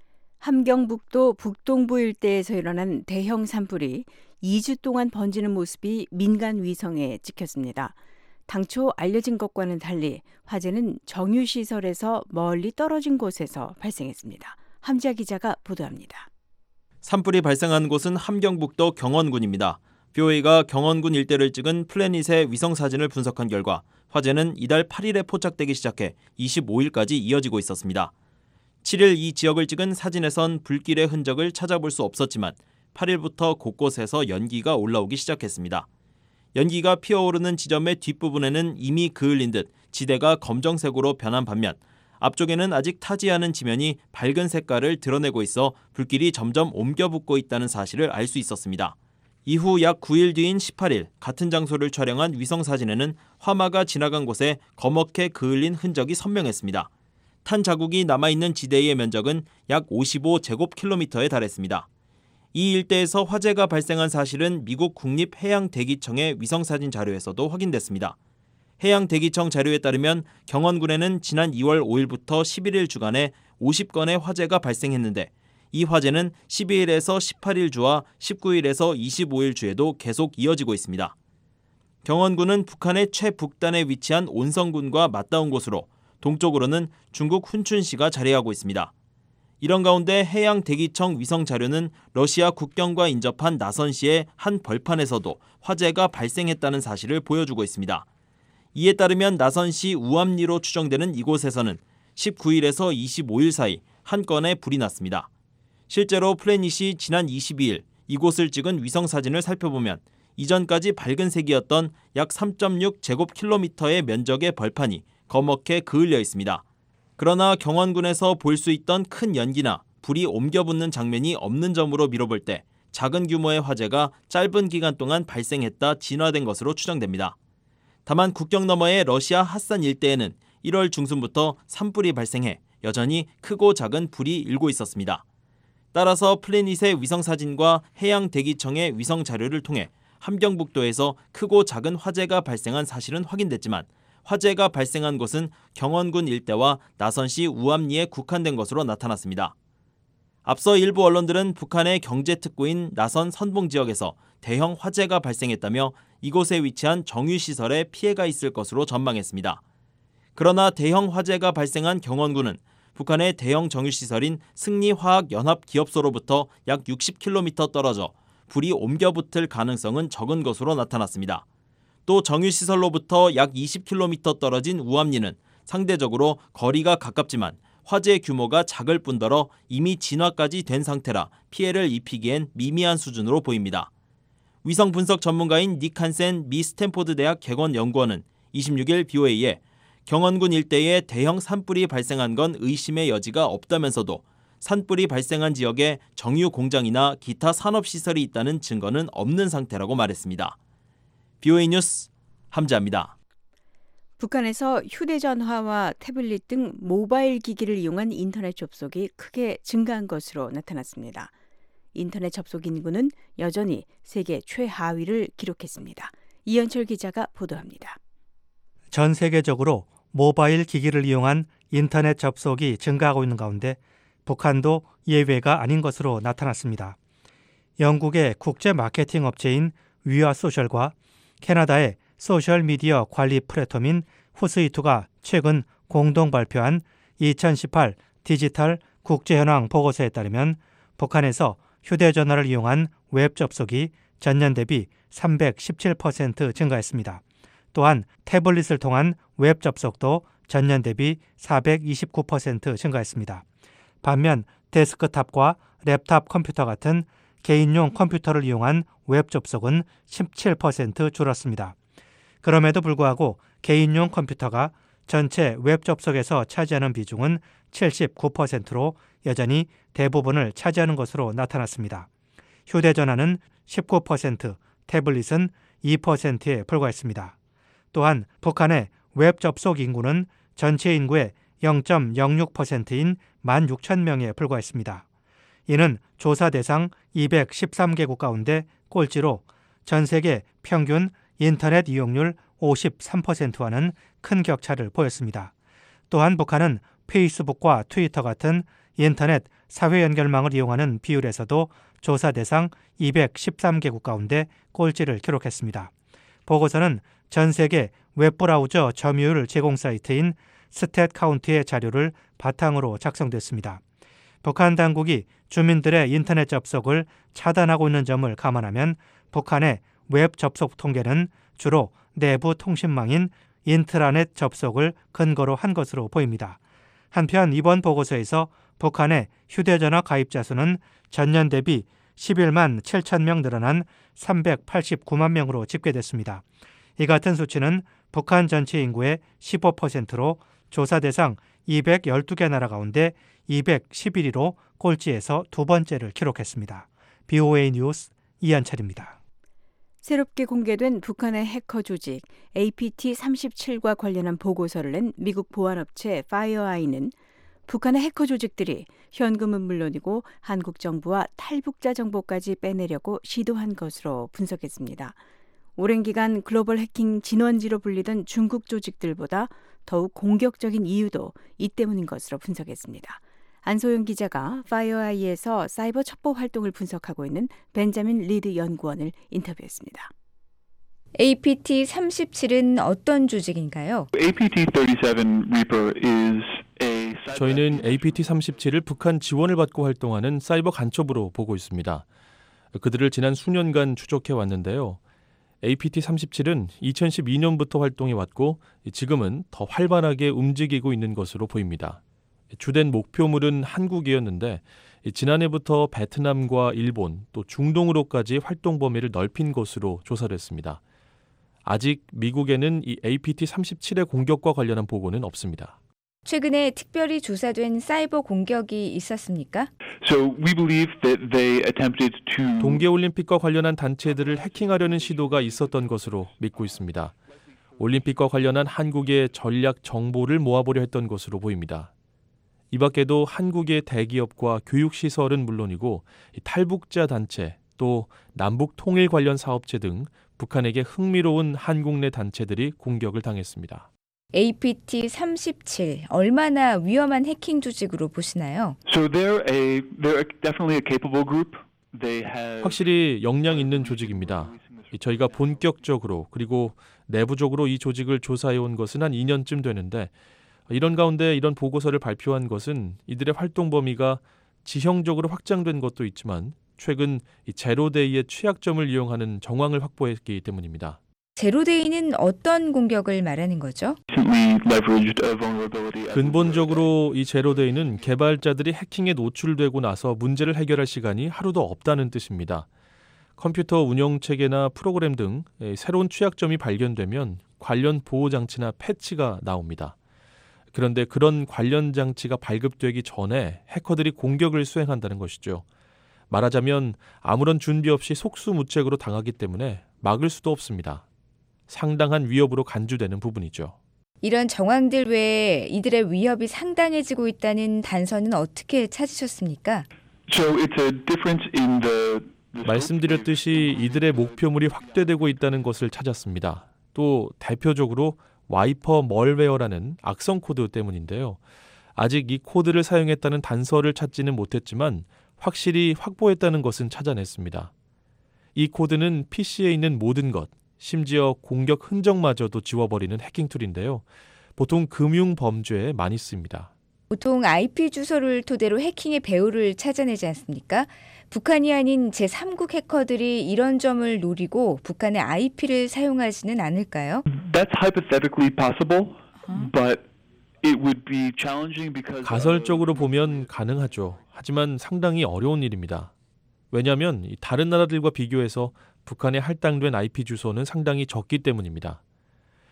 함경북도 북동부 일대에서 일어난 대형 산불이 이 주 동안 번지는 모습이 민간 위성에 찍혔습니다. 당초 알려진 것과는 달리 화재는 정유시설에서 멀리 떨어진 곳에서 발생했습니다. 함지아 기자가 보도합니다. 산불이 발생한 곳은 함경북도 경원군입니다. 비오에이가 경원군 일대를 찍은 플래닛의 위성사진을 분석한 결과 화재는 이달 팔 일에 포착되기 시작해 이십오 일까지 이어지고 있었습니다. 칠 일 이 지역을 찍은 사진에선 불길의 흔적을 찾아볼 수 없었지만 팔 일부터 곳곳에서 연기가 올라오기 시작했습니다. 연기가 피어오르는 지점의 뒷부분에는 이미 그을린 듯 지대가 검정색으로 변한 반면 앞쪽에는 아직 타지 않은 지면이 밝은 색깔을 드러내고 있어 불길이 점점 옮겨 붙고 있다는 사실을 알 수 있었습니다. 이후 약 구 일 뒤인 십팔 일 같은 장소를 촬영한 위성사진에는 화마가 지나간 곳에 검게 그을린 흔적이 선명했습니다. 탄 자국이 남아있는 지대의 면적은 약 오십오 제곱킬로미터에 달했습니다. 이 일대에서 화재가 발생한 사실은 미국 국립해양대기청의 위성사진 자료에서도 확인됐습니다. 해양대기청 자료에 따르면 경원군에는 지난 이월 오 일부터 십일 일 주간에 오십 건의 화재가 발생했는데 이 화재는 십이 일에서 십팔 일 주와 십구 일에서 이십오 일 주에도 계속 이어지고 있습니다. 경원군은 북한의 최북단에 위치한 온성군과 맞닿은 곳으로 동쪽으로는 중국 훈춘시가 자리하고 있습니다. 이런 가운데 해양대기청 위성 자료는 러시아 국경과 인접한 나선시의 한 벌판에서도 화재가 발생했다는 사실을 보여주고 있습니다. 이에 따르면 나선시 우암리로 추정되는 이곳에서는 십구 일에서 이십오 일 사이 한 건의 불이 났습니다. 실제로 플래닛이 지난 이십이 일 이곳을 찍은 위성사진을 살펴보면 이전까지 밝은 색이었던 약 삼 점 육 제곱킬로미터의 면적의 벌판이 검게 그을려 있습니다. 그러나 경원군에서 볼 수 있던 큰 연기나 불이 옮겨 붙는 장면이 없는 점으로 미뤄볼 때 작은 규모의 화재가 짧은 기간 동안 발생했다 진화된 것으로 추정됩니다. 다만 국경 너머의 러시아 핫산 일대에는 일월 중순부터 산불이 발생해 여전히 크고 작은 불이 일고 있었습니다. 따라서 플래닛의 위성사진과 해양대기청의 위성자료를 통해 함경북도에서 크고 작은 화재가 발생한 사실은 확인됐지만 화재가 발생한 곳은 경원군 일대와 나선시 우암리에 국한된 것으로 나타났습니다. 앞서 일부 언론들은 북한의 경제특구인 나선 선봉지역에서 대형 화재가 발생했다며 이곳에 위치한 정유시설에 피해가 있을 것으로 전망했습니다. 그러나 대형 화재가 발생한 경원군은 북한의 대형 정유시설인 승리화학연합기업소로부터 약 육십 킬로미터 떨어져 불이 옮겨 붙을 가능성은 적은 것으로 나타났습니다. 또 정유시설로부터 약 이십 킬로미터 떨어진 우암리는 상대적으로 거리가 가깝지만 화재 규모가 작을 뿐더러 이미 진화까지 된 상태라 피해를 입히기엔 미미한 수준으로 보입니다. 위성 분석 전문가인 닉 한센 미 스탠포드 대학 객원연구원은 이십육 일 비오에이에 경원군 일대에 대형 산불이 발생한 건 의심의 여지가 없다면서도 산불이 발생한 지역에 정유 공장이나 기타 산업시설이 있다는 증거는 없는 상태라고 말했습니다. 비오에이 뉴스 함지아입니다. 북한에서 휴대전화와 태블릿 등 모바일 기기를 이용한 인터넷 접속이 크게 증가한 것으로 나타났습니다. 인터넷 접속 인구는 여전히 세계 최하위를 기록했습니다. 이현철 기자가 보도합니다. 전 세계적으로 모바일 기기를 이용한 인터넷 접속이 증가하고 있는 가운데 북한도 예외가 아닌 것으로 나타났습니다. 영국의 국제 마케팅 업체인 위아소셜과 캐나다의 소셜미디어 관리 플랫폼인 후스이투가 최근 공동 발표한 이천십팔 디지털 국제현황 보고서에 따르면 북한에서 휴대전화를 이용한 웹 접속이 전년 대비 삼백십칠 퍼센트 증가했습니다. 또한 태블릿을 통한 웹 접속도 전년 대비 사백이십구 퍼센트 증가했습니다. 반면 데스크탑과 랩탑 컴퓨터 같은 개인용 컴퓨터를 이용한 웹 접속은 십칠 퍼센트 줄었습니다. 그럼에도 불구하고 개인용 컴퓨터가 전체 웹 접속에서 차지하는 비중은 칠십구 퍼센트로 여전히 대부분을 차지하는 것으로 나타났습니다. 휴대전화는 십구 퍼센트, 태블릿은 이 퍼센트에 불과했습니다. 또한 북한의 웹 접속 인구는 전체 인구의 영 점 영육 퍼센트인 만 육천 명에 불과했습니다. 이는 조사 대상 이백십삼 개국 가운데 꼴찌로 전 세계 평균 인터넷 이용률 오십삼 퍼센트와는 큰 격차를 보였습니다. 또한 북한은 페이스북과 트위터 같은 인터넷 사회 연결망을 이용하는 비율에서도 조사 대상 이백십삼 개국 가운데 꼴찌를 기록했습니다. 보고서는 전 세계 웹브라우저 점유율 제공 사이트인 스탯카운트의 자료를 바탕으로 작성됐습니다. 북한 당국이 주민들의 인터넷 접속을 차단하고 있는 점을 감안하면 북한의 웹 접속 통계는 주로 내부 통신망인 인트라넷 접속을 근거로 한 것으로 보입니다. 한편 이번 보고서에서 북한의 휴대전화 가입자 수는 전년 대비 십일만 칠천 명 늘어난 삼백팔십구만 명으로 집계됐습니다. 이 같은 수치는 북한 전체 인구의 십오 퍼센트로 조사 대상 이백십이 개 나라 가운데 이백십일 위로 꼴찌에서 두 번째를 기록했습니다. 비오에이 뉴스 이한철입니다. 새롭게 공개된 북한의 해커 조직 에이피티 삼십칠과 관련한 보고서를 낸 미국 보안업체 파이어아이는 북한의 해커 조직들이 현금은 물론이고 한국 정부와 탈북자 정보까지 빼내려고 시도한 것으로 분석했습니다. 오랜 기간 글로벌 해킹 진원지로 불리던 중국 조직들보다 더욱 공격적인 이유도 이 때문인 것으로 분석했습니다. 안소영 기자가 파이어아이에서 사이버 첩보 활동을 분석하고 있는 벤자민 리드 연구원을 인터뷰했습니다. 에이피티 삼십칠은 어떤 조직인가요? 에이피티 삼십칠 Reaper is a 저희는 에이피티 삼십칠을 북한 지원을 받고 활동하는 사이버 간첩으로 보고 있습니다. 그들을 지난 수년간 추적해 왔는데요. 에이피티 삼십칠은 이천십이 년부터 활동해 왔고 지금은 더 활발하게 움직이고 있는 것으로 보입니다. 주된 목표물은 한국이었는데 지난해부터 베트남과 일본 또 중동으로까지 활동 범위를 넓힌 것으로 조사를 했습니다. 아직 미국에는 이 에이피티 삼십칠의 공격과 관련한 보고는 없습니다. 최근에 특별히 조사된 사이버 공격이 있었습니까? So we believe that they attempted to 동계올림픽과 관련한 단체들을 해킹하려는 시도가 있었던 것으로 믿고 있습니다. 올림픽과 관련한 한국의 전략 정보를 모아보려 했던 것으로 보입니다. 이 밖에도 한국의 대기업과 교육시설은 물론이고 탈북자 단체 또 남북 통일 관련 사업체 등 북한에게 흥미로운 한국 내 단체들이 공격을 당했습니다. 에이피티 삼십칠, 얼마나 위험한 해킹 조직으로 보시나요? So they're a they're definitely a capable group. They have 확실히 역량 있는 조직입니다. 저희가 본격적으로 그리고 내부적으로 이 조직을 조사해 온 것은 한 이 년쯤 되는데 이런 가운데 이런 보고서를 발표한 것은 이들의 활동 범위가 지형적으로 확장된 것도 있지만 최근 이 제로데이의 취약점을 이용하는 정황을 확보했기 때문입니다. 제로데이는 어떤 공격을 말하는 거죠? 근본적으로 이 제로데이는 개발자들이 해킹에 노출되고 나서 문제를 해결할 시간이 하루도 없다는 뜻입니다. 컴퓨터 운영체계나 프로그램 등 새로운 취약점이 발견되면 관련 보호장치나 패치가 나옵니다. 그런데 그런 관련 장치가 발급되기 전에 해커들이 공격을 수행한다는 것이죠. 말하자면 아무런 준비 없이 속수무책으로 당하기 때문에 막을 수도 없습니다. 상당한 위협으로 간주되는 부분이죠. 이런 정황들 외에 이들의 위협이 상당해지고 있다는 단서는 어떻게 찾으셨습니까? So it's a difference in the 말씀드렸듯이 이들의 목표물이 확대되고 있다는 것을 찾았습니다. 또 대표적으로 와이퍼 멀웨어라는 악성 코드 때문인데요. 아직 이 코드를 사용했다는 단서를 찾지는 못했지만 확실히 확보했다는 것은 찾아냈습니다. 이 코드는 피시에 있는 모든 것, 심지어 공격 흔적마저도 지워버리는 해킹 툴인데요. 보통 금융 범죄에 많이 쓰입니다. 보통 아이피 주소를 토대로 해킹의 배후를 찾아내지 않습니까? 북한이 아닌 제삼국 해커들이 이런 점을 노리고 북한의 아이피를 사용하지는 않을까요? That's hypothetically possible, but it would be challenging because 가설적으로 보면 가능하죠. 하지만 상당히 어려운 일입니다. 왜냐하면 다른 나라들과 비교해서 북한에 할당된 아이피 주소는 상당히 적기 때문입니다.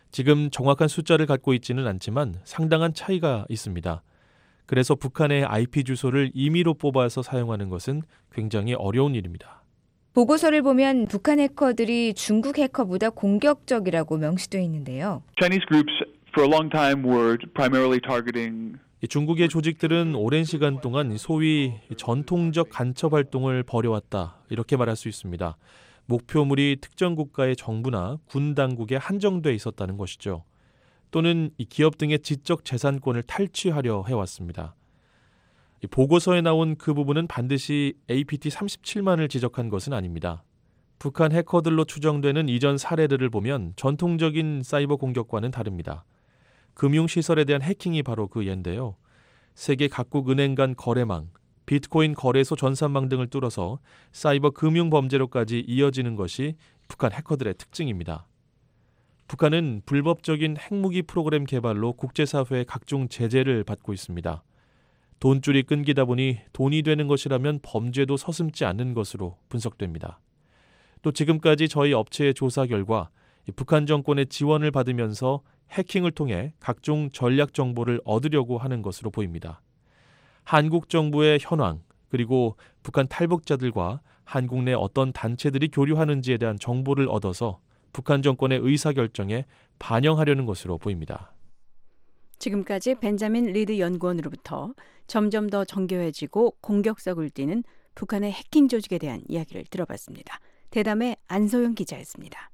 지금 정확한 숫자를 갖고 있지는 않지만 상당한 차이가 있습니다. 그래서 북한의 아이피 주소를 임의로 뽑아서 사용하는 것은 굉장히 어려운 일입니다. 보고서를 보면 북한 해커들이 중국 해커보다 공격적이라고 명시되어 있는데요. Chinese groups for a long time were primarily targeting 중국의 조직들은 오랜 시간 동안 소위 전통적 간첩 활동을 벌여왔다 이렇게 말할 수 있습니다. 목표물이 특정 국가의 정부나 군 당국에 한정돼 있었다는 것이죠. 또는 이 기업 등의 지적 재산권을 탈취하려 해왔습니다. 이 보고서에 나온 그 부분은 반드시 에이피티 삼십칠만을 지적한 것은 아닙니다. 북한 해커들로 추정되는 이전 사례들을 보면 전통적인 사이버 공격과는 다릅니다. 금융시설에 대한 해킹이 바로 그 예인데요. 세계 각국 은행 간 거래망, 비트코인 거래소 전산망 등을 뚫어서 사이버 금융 범죄로까지 이어지는 것이 북한 해커들의 특징입니다. 북한은 불법적인 핵무기 프로그램 개발로 국제사회의 각종 제재를 받고 있습니다. 돈줄이 끊기다 보니 돈이 되는 것이라면 범죄도 서슴지 않는 것으로 분석됩니다. 또 지금까지 저희 업체의 조사 결과 북한 정권의 지원을 받으면서 해킹을 통해 각종 전략 정보를 얻으려고 하는 것으로 보입니다. 한국 정부의 현황, 그리고 북한 탈북자들과 한국 내 어떤 단체들이 교류하는지에 대한 정보를 얻어서 북한 정권의 의사결정에 반영하려는 것으로 보입니다. 지금까지 벤자민 리드 연구원으로부터 점점 더 정교해지고 공격성을 띠는 북한의 해킹 조직에 대한 이야기를 들어봤습니다. 대담의 안소영 기자였습니다.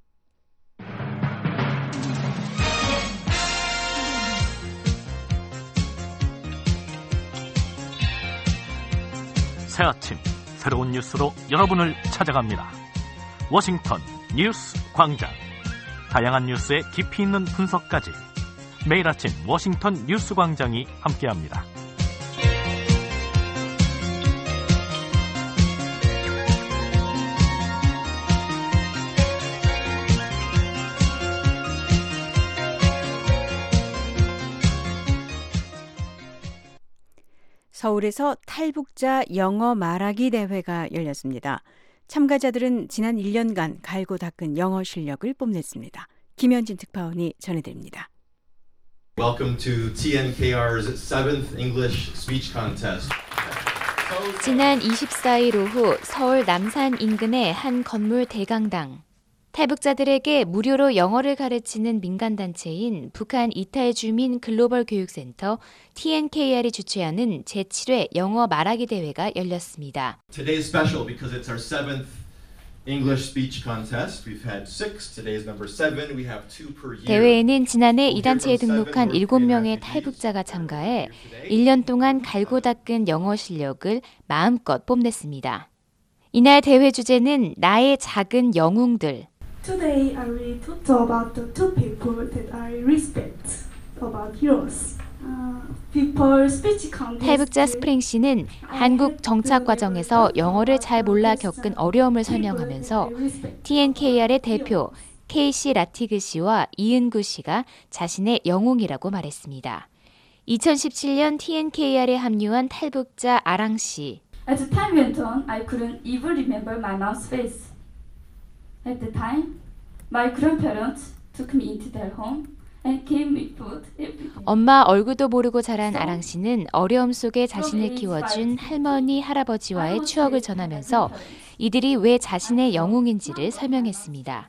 새 아침 새로운 뉴스로 여러분을 찾아갑니다. 워싱턴 뉴스 광장. 다양한 뉴스의 깊이 있는 분석까지 매일 아침 워싱턴 뉴스 광장이 함께합니다. 서울에서 탈북자 영어 말하기 대회가 열렸습니다. 참가자들은 지난 일 년간 갈고 닦은 영어 실력을 뽐냈습니다. 김현진 특파원이 전해드립니다. Welcome to 티엔케이알's seventh English Speech Contest. 지난 이십사일 오후 서울 남산 인근의 한 건물 대강당. 탈북자들에게 무료로 영어를 가르치는 민간단체인 북한 이탈 주민 글로벌 교육센터 티엔케이알이 주최하는 제칠 회 영어 말하기 대회가 열렸습니다. Today's special because it's our seventh English speech contest. We've had six. Today's number seven. We have two per year. 대회에는 지난해 이 단체에 등록한 일곱 명의 탈북자가 참가해 일 년 동안 갈고 닦은 영어 실력을 마음껏 뽐냈습니다. 이날 대회 주제는 나의 작은 영웅들. Today I will talk about the two people that I respect about heroes. Uh, people speech contest. 탈북자 스프링 씨는 한국 정착 과정에서 영어를 잘 몰라 겪은 어려움을 설명하면서 티엔케이알의 대표 케이씨 라티그 씨와 이은구 씨가 자신의 영웅이라고 말했습니다. 이천십칠 년 티엔케이알에 합류한 탈북자 아랑 씨. As time went on, I couldn't even remember my mom's face. At the time, my grandparents took me into their home and gave me food every day. 엄마 얼굴도 모르고 자란 아랑 씨는 어려움 속에 자신을 키워준 할머니, 할아버지와의 추억을 전하면서 이들이 왜 자신의 영웅인지를 설명했습니다.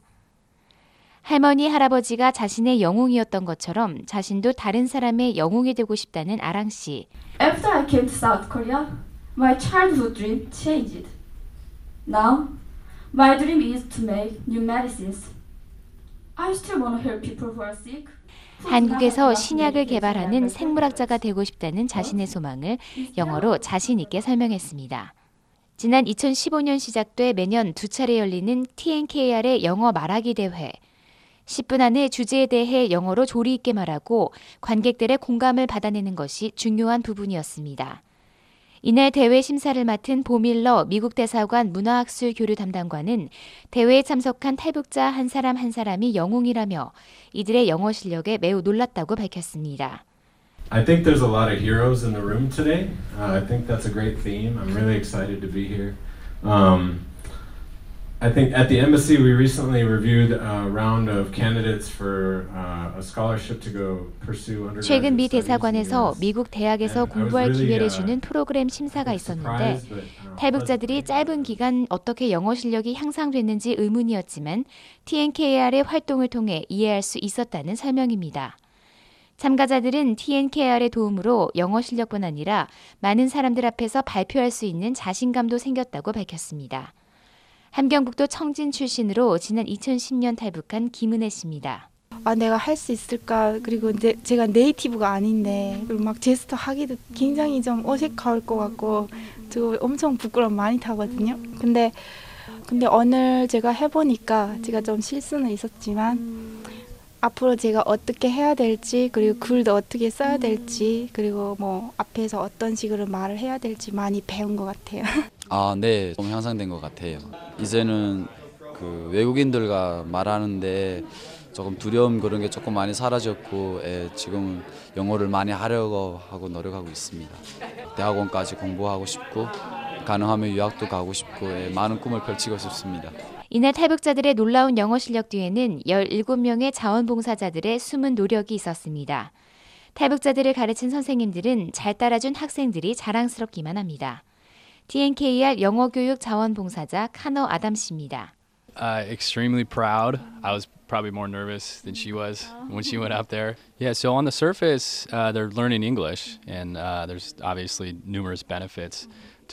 할머니, 할아버지가 자신의 영웅이었던 것처럼 자신도 다른 사람의 영웅이 되고 싶다는 아랑 씨. After I came to South Korea, my childhood dream changed. Now, my dream is to make new medicines. I still want to help people who are sick. 한국에서 신약을 개발하는 생물학자가 되고 싶다는 자신의 소망을 영어로 자신 있게 설명했습니다. 지난 이천십오 년 시작돼 매년 두 차례 열리는 티엔케이알의 영어 말하기 대회. 십 분 안에 주제에 대해 영어로 조리 있게 말하고 관객들의 공감을 받아내는 것이 중요한 부분이었습니다. 이날 대회 심사를 맡은 보밀러 미국 대사관 문화학술 교류 담당관은 대회에 참석한 탈북자 한 사람 한 사람이 영웅이라며 이들의 영어 실력에 매우 놀랐다고 밝혔습니다. I think there's a lot of heroes in the room today. Uh, I think that's a great theme. I'm really excited to be here. Um, I think at the embassy we recently reviewed a round of candidates for uh, a scholarship to go pursue undergraduate 최근 미 studies in the 대사관에서 U S. 미국 대학에서 공부할 기회를 주는 프로그램 심사가 있었는데 탈북자들이 짧은 기간 어떻게 영어 실력이 향상됐는지 의문이었지만 티엔케이알의 활동을 통해 이해할 수 있었다는 설명입니다. 참가자들은 티엔케이알의 도움으로 영어 실력뿐 아니라 많은 사람들 앞에서 발표할 수 있는 자신감도 생겼다고 밝혔습니다. 함경북도 청진 출신으로 지난 이천십 년 탈북한 김은혜 씨입니다. 아, 내가 할 수 있을까? 그리고 내, 제가 네이티브가 아닌데 그리고 막 제스처 하기도 굉장히 좀 어색할 것 같고 저 엄청 부끄러움 많이 타거든요. 근데 근데 오늘 제가 해보니까 제가 좀 실수는 있었지만 앞으로 제가 어떻게 해야 될지 그리고 글도 어떻게 써야 될지 그리고 뭐 앞에서 어떤 식으로 말을 해야 될지 많이 배운 것 같아요. 아, 네, 좀 향상된 것 같아요. 이제는 그 외국인들과 말하는데 조금 두려움 그런 게 조금 많이 사라졌고 예, 지금은 영어를 많이 하려고 하고 노력하고 있습니다. 대학원까지 공부하고 싶고 가능하면 유학도 가고 싶고 예, 많은 꿈을 펼치고 싶습니다. 이날 탈북자들의 놀라운 영어 실력 뒤에는 열일곱 명의 자원봉사자들의 숨은 노력이 있었습니다. 탈북자들을 가르친 선생님들은 잘 따라준 학생들이 자랑스럽기만 합니다. 티엔케이알 영어교육 자원봉사자 카너 아담 씨입니다. Uh, extremely proud. I was probably more nervous than she was when she went out there. Yeah, so on the surface, uh, they're learning English, and uh, there's obviously numerous benefits.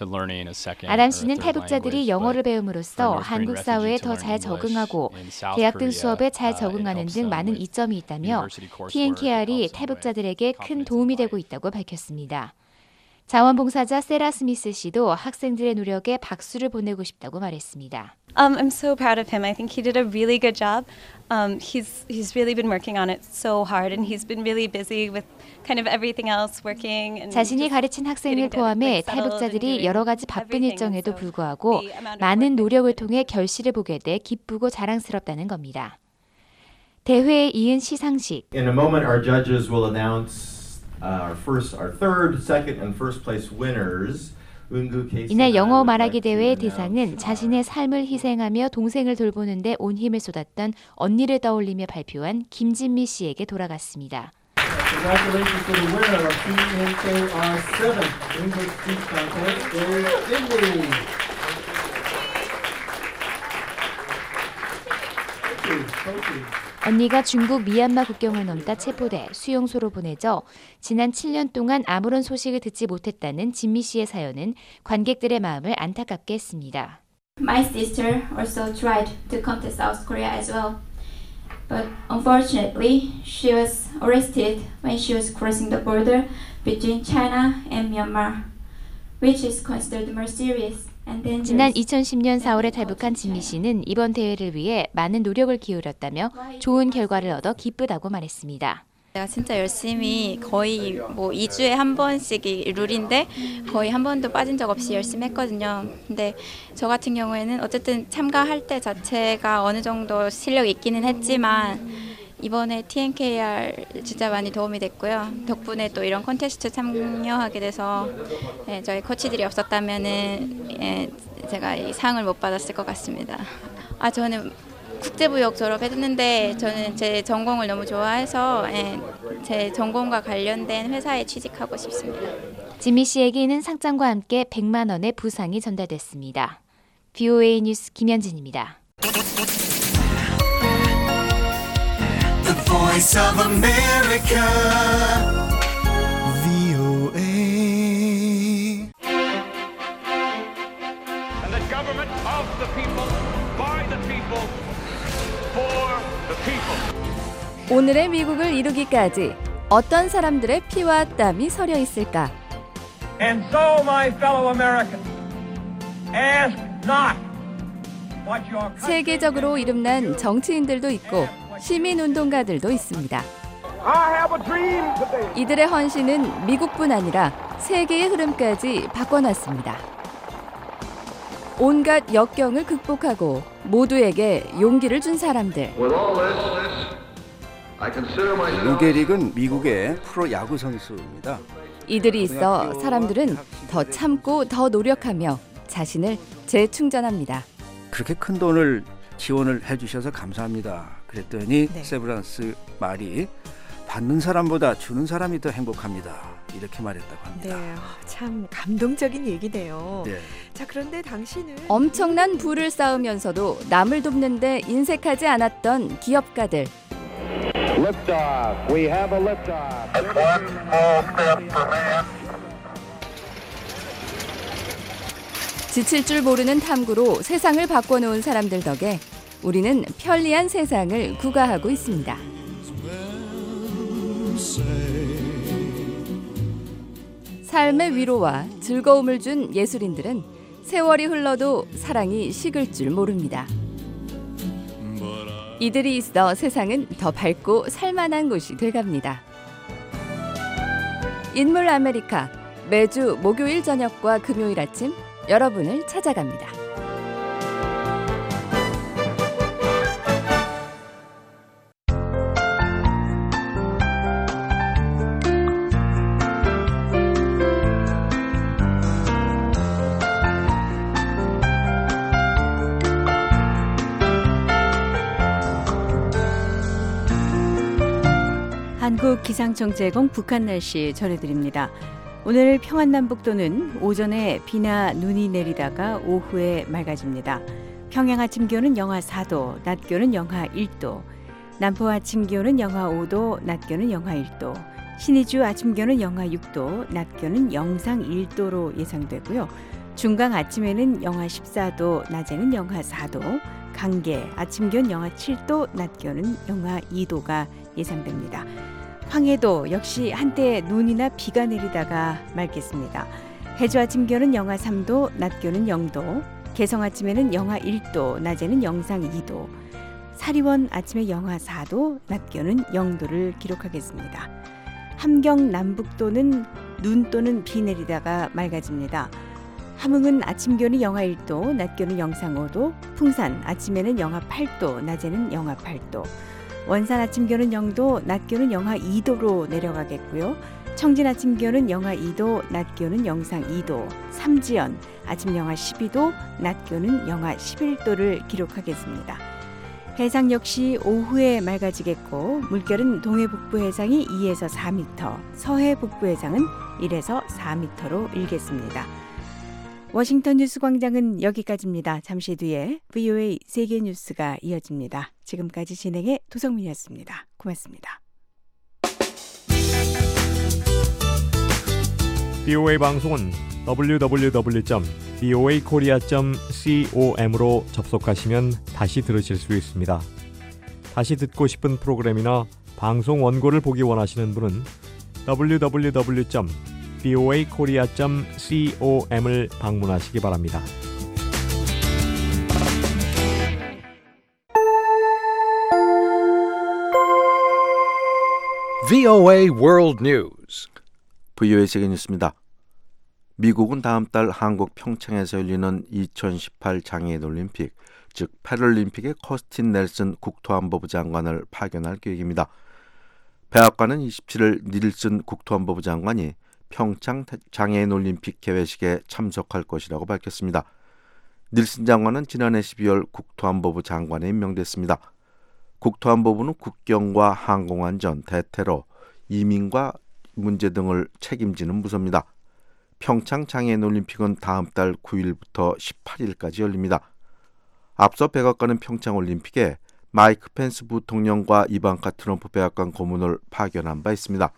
아담 씨는 탈북자들이 영어를 배움으로써 한국 사회에 더 잘 적응하고 대학 등 수업에 잘 적응하는 등 많은 이점이 있다며 티엔케이알이 탈북자들에게 큰 도움이 되고 있다고 밝혔습니다. 자원봉사자 세라 스미스 씨도 학생들의 노력에 박수를 보내고 싶다고 말했습니다. Um, I'm so proud of him. I think he did a really good job. Um, he's he's really been working on it so hard, and he's been really busy with kind of everything else working. And 자신이 가르친 학생을 포함해 탈북자들이 여러 가지 바쁜 일정에도 불구하고 많은 노력을 통해 결실을 보게 돼 기쁘고 자랑스럽다는 겁니다. 대회에 이은 시상식. In a moment, our judges will announce our first, our third, second, and first place winners. 이날 영어 말하기 대회의 대상은 자신의 삶을 희생하며 동생을 돌보는 데 온 힘을 쏟았던 언니를 떠올리며 발표한 김진미 씨에게 돌아갔습니다. Congratulations to the winner of 티엔케이알 seventh English Speech Contest is Cindy. 언니가 중국 미얀마 국경을 넘다 체포돼 수용소로 보내져 지난 칠 년 동안 아무런 소식을 듣지 못했다는 진미 씨의 사연은 관객들의 마음을 안타깝게 했습니다. My sister also tried to come to South Korea as well. But unfortunately, she was arrested when she was crossing the border between China and Myanmar, which is considered more serious. 지난 이천십 년 사월에 탈북한 진미 씨는 이번 대회를 위해 많은 노력을 기울였다며 좋은 결과를 얻어 기쁘다고 말했습니다. 내가 진짜 열심히 거의 뭐 이 주에 한 번씩이 룰인데 거의 한 번도 빠진 적 없이 열심히 했거든요. 근데 저 같은 경우에는 어쨌든 참가할 때 자체가 어느 정도 실력이 있기는 했지만 이번에 티엔케이알 진짜 많이 도움이 됐고요. 덕분에 또 이런 콘테스트 참여하게 돼서 예, 저희 코치들이 없었다면은 예, 제가 이 상을 못 받았을 것 같습니다. 아 저는 국제부역 졸업했는데 저는 제 전공을 너무 좋아해서 예, 제 전공과 관련된 회사에 취직하고 싶습니다. 진미 씨에게는 상장과 함께 백만 원의 부상이 전달됐습니다. 브이오에이 뉴스 김현진입니다. The Voice of America, 브이오에이. And the government of the people, by the people, for the people. 오늘의 미국을 이루기까지 어떤 사람들의 피와 땀이 서려 있을까? And so, my fellow Americans, ask not what your 세계적으로 이름난 정치인들도 있고 시민운동가들도 있습니다. 이들의 헌신은 미국뿐 아니라 세계의 흐름까지 바꿔놨습니다. 온갖 역경을 극복하고 모두에게 용기를 준 사람들. 루게릭은 미국의 프로야구 선수입니다. 이들이 있어 사람들은 더 참고 더 노력하며 자신을 재충전합니다. 그렇게 큰 돈을 지원을 해주셔서 감사합니다. 그랬더니 네. 세브란스 말이 받는 사람보다 주는 사람이 더 행복합니다. 이렇게 말했다고 합니다. 네, 참 감동적인 얘기네요. 네. 자, 그런데 당신은 엄청난 부를 쌓으면서도 남을 돕는데 인색하지 않았던 기업가들. Liftoff. We have a liftoff. That's one small step for man. 지칠 줄 모르는 탐구로 세상을 바꿔놓은 사람들 덕에 우리는 편리한 세상을 구가하고 있습니다. 삶의 위로와 즐거움을 준 예술인들은 세월이 흘러도 사랑이 식을 줄 모릅니다. 이들이 있어 세상은 더 밝고 살만한 곳이 돼갑니다. 인물 아메리카, 매주 목요일 저녁과 금요일 아침 여러분을 찾아갑니다. 한국기상청 제공 북한 날씨 전해드립니다. 오늘 평안남북도는 오전에 비나 눈이 내리다가 오후에 맑아집니다. 평양 아침 기온은 영하 사 도, 낮 기온은 영하 일 도, 남포 아침 기온은 영하 오 도, 낮 기온은 영하 일 도, 신의주 아침 기온은 영하 육 도, 낮 기온은 영상 일 도로 예상되고요. 중강 아침에는 영하 십사 도, 낮에는 영하 사 도, 강계 아침 기온 영하 칠 도, 낮 기온은 영하 이 도가 예상됩니다. 황해도 역시 한때 눈이나 비가 내리다가 맑겠습니다. 해주 아침 기온은 영하 삼 도, 낮 기온은 영 도, 개성 아침에는 영하 일 도, 낮에는 영상 이 도, 사리원 아침에 영하 사 도, 낮 기온은 영 도를 기록하겠습니다. 함경 남북도는 눈 또는 비 내리다가 맑아집니다. 함흥은 아침 기온이 영하 일 도, 낮 기온은 영상 오 도, 풍산 아침에는 영하 팔 도, 낮에는 영하 팔 도, 원산 아침 기온은 영 도, 낮 기온은 영하 이 도로 내려가겠고요. 청진 아침 기온은 영하 이 도, 낮 기온은 영상 이 도, 삼지연 아침 영하 십이 도, 낮 기온은 영하 십일 도를 기록하겠습니다. 해상 역시 오후에 맑아지겠고 물결은 동해 북부 해상이 이에서 사 미터, 서해 북부 해상은 일에서 사 미터로 일겠습니다. 워싱턴 뉴스 광장은 여기까지입니다. 잠시 뒤에 브이오에이 세계 뉴스가 이어집니다. 지금까지 진행의 도성민이었습니다. 고맙습니다. 브이오에이 방송은 더블유 더블유 더블유 점 브이오에이 코리아 점 com으로 접속하시면 다시 들으실 수 있습니다. 다시 듣고 싶은 프로그램이나 방송 원고를 보기 원하시는 분은 더블유 더블유 더블유 점 브이오에이 코리아 점 com을 방문하시기 바랍니다. 브이오에이 World News. 브이오에이 세계 뉴스입니다. 미국은 다음 달 한국 평창에서 열리는 이천십팔 장애인 올림픽, 즉 패럴림픽의 커스틴 넬슨 국토안보부 장관을 파견할 계획입니다. 백악관은 이십칠 일 닐슨 국토안보부 장관이 평창 장애인 올림픽 개회식에 참석할 것이라고 밝혔습니다. 닐슨 장관은 지난해 십이월 국토안보부 장관에 임명됐습니다. 국토안보부는 국경과 항공안전, 대테러, 이민과 문제 등을 책임지는 부서입니다. 평창 장애인 올림픽은 다음 달 구 일부터 십팔 일까지 열립니다. 앞서 백악관은 평창 올림픽에 마이크 펜스 부통령과 이방카 트럼프 백악관 고문을 파견한 바 있습니다.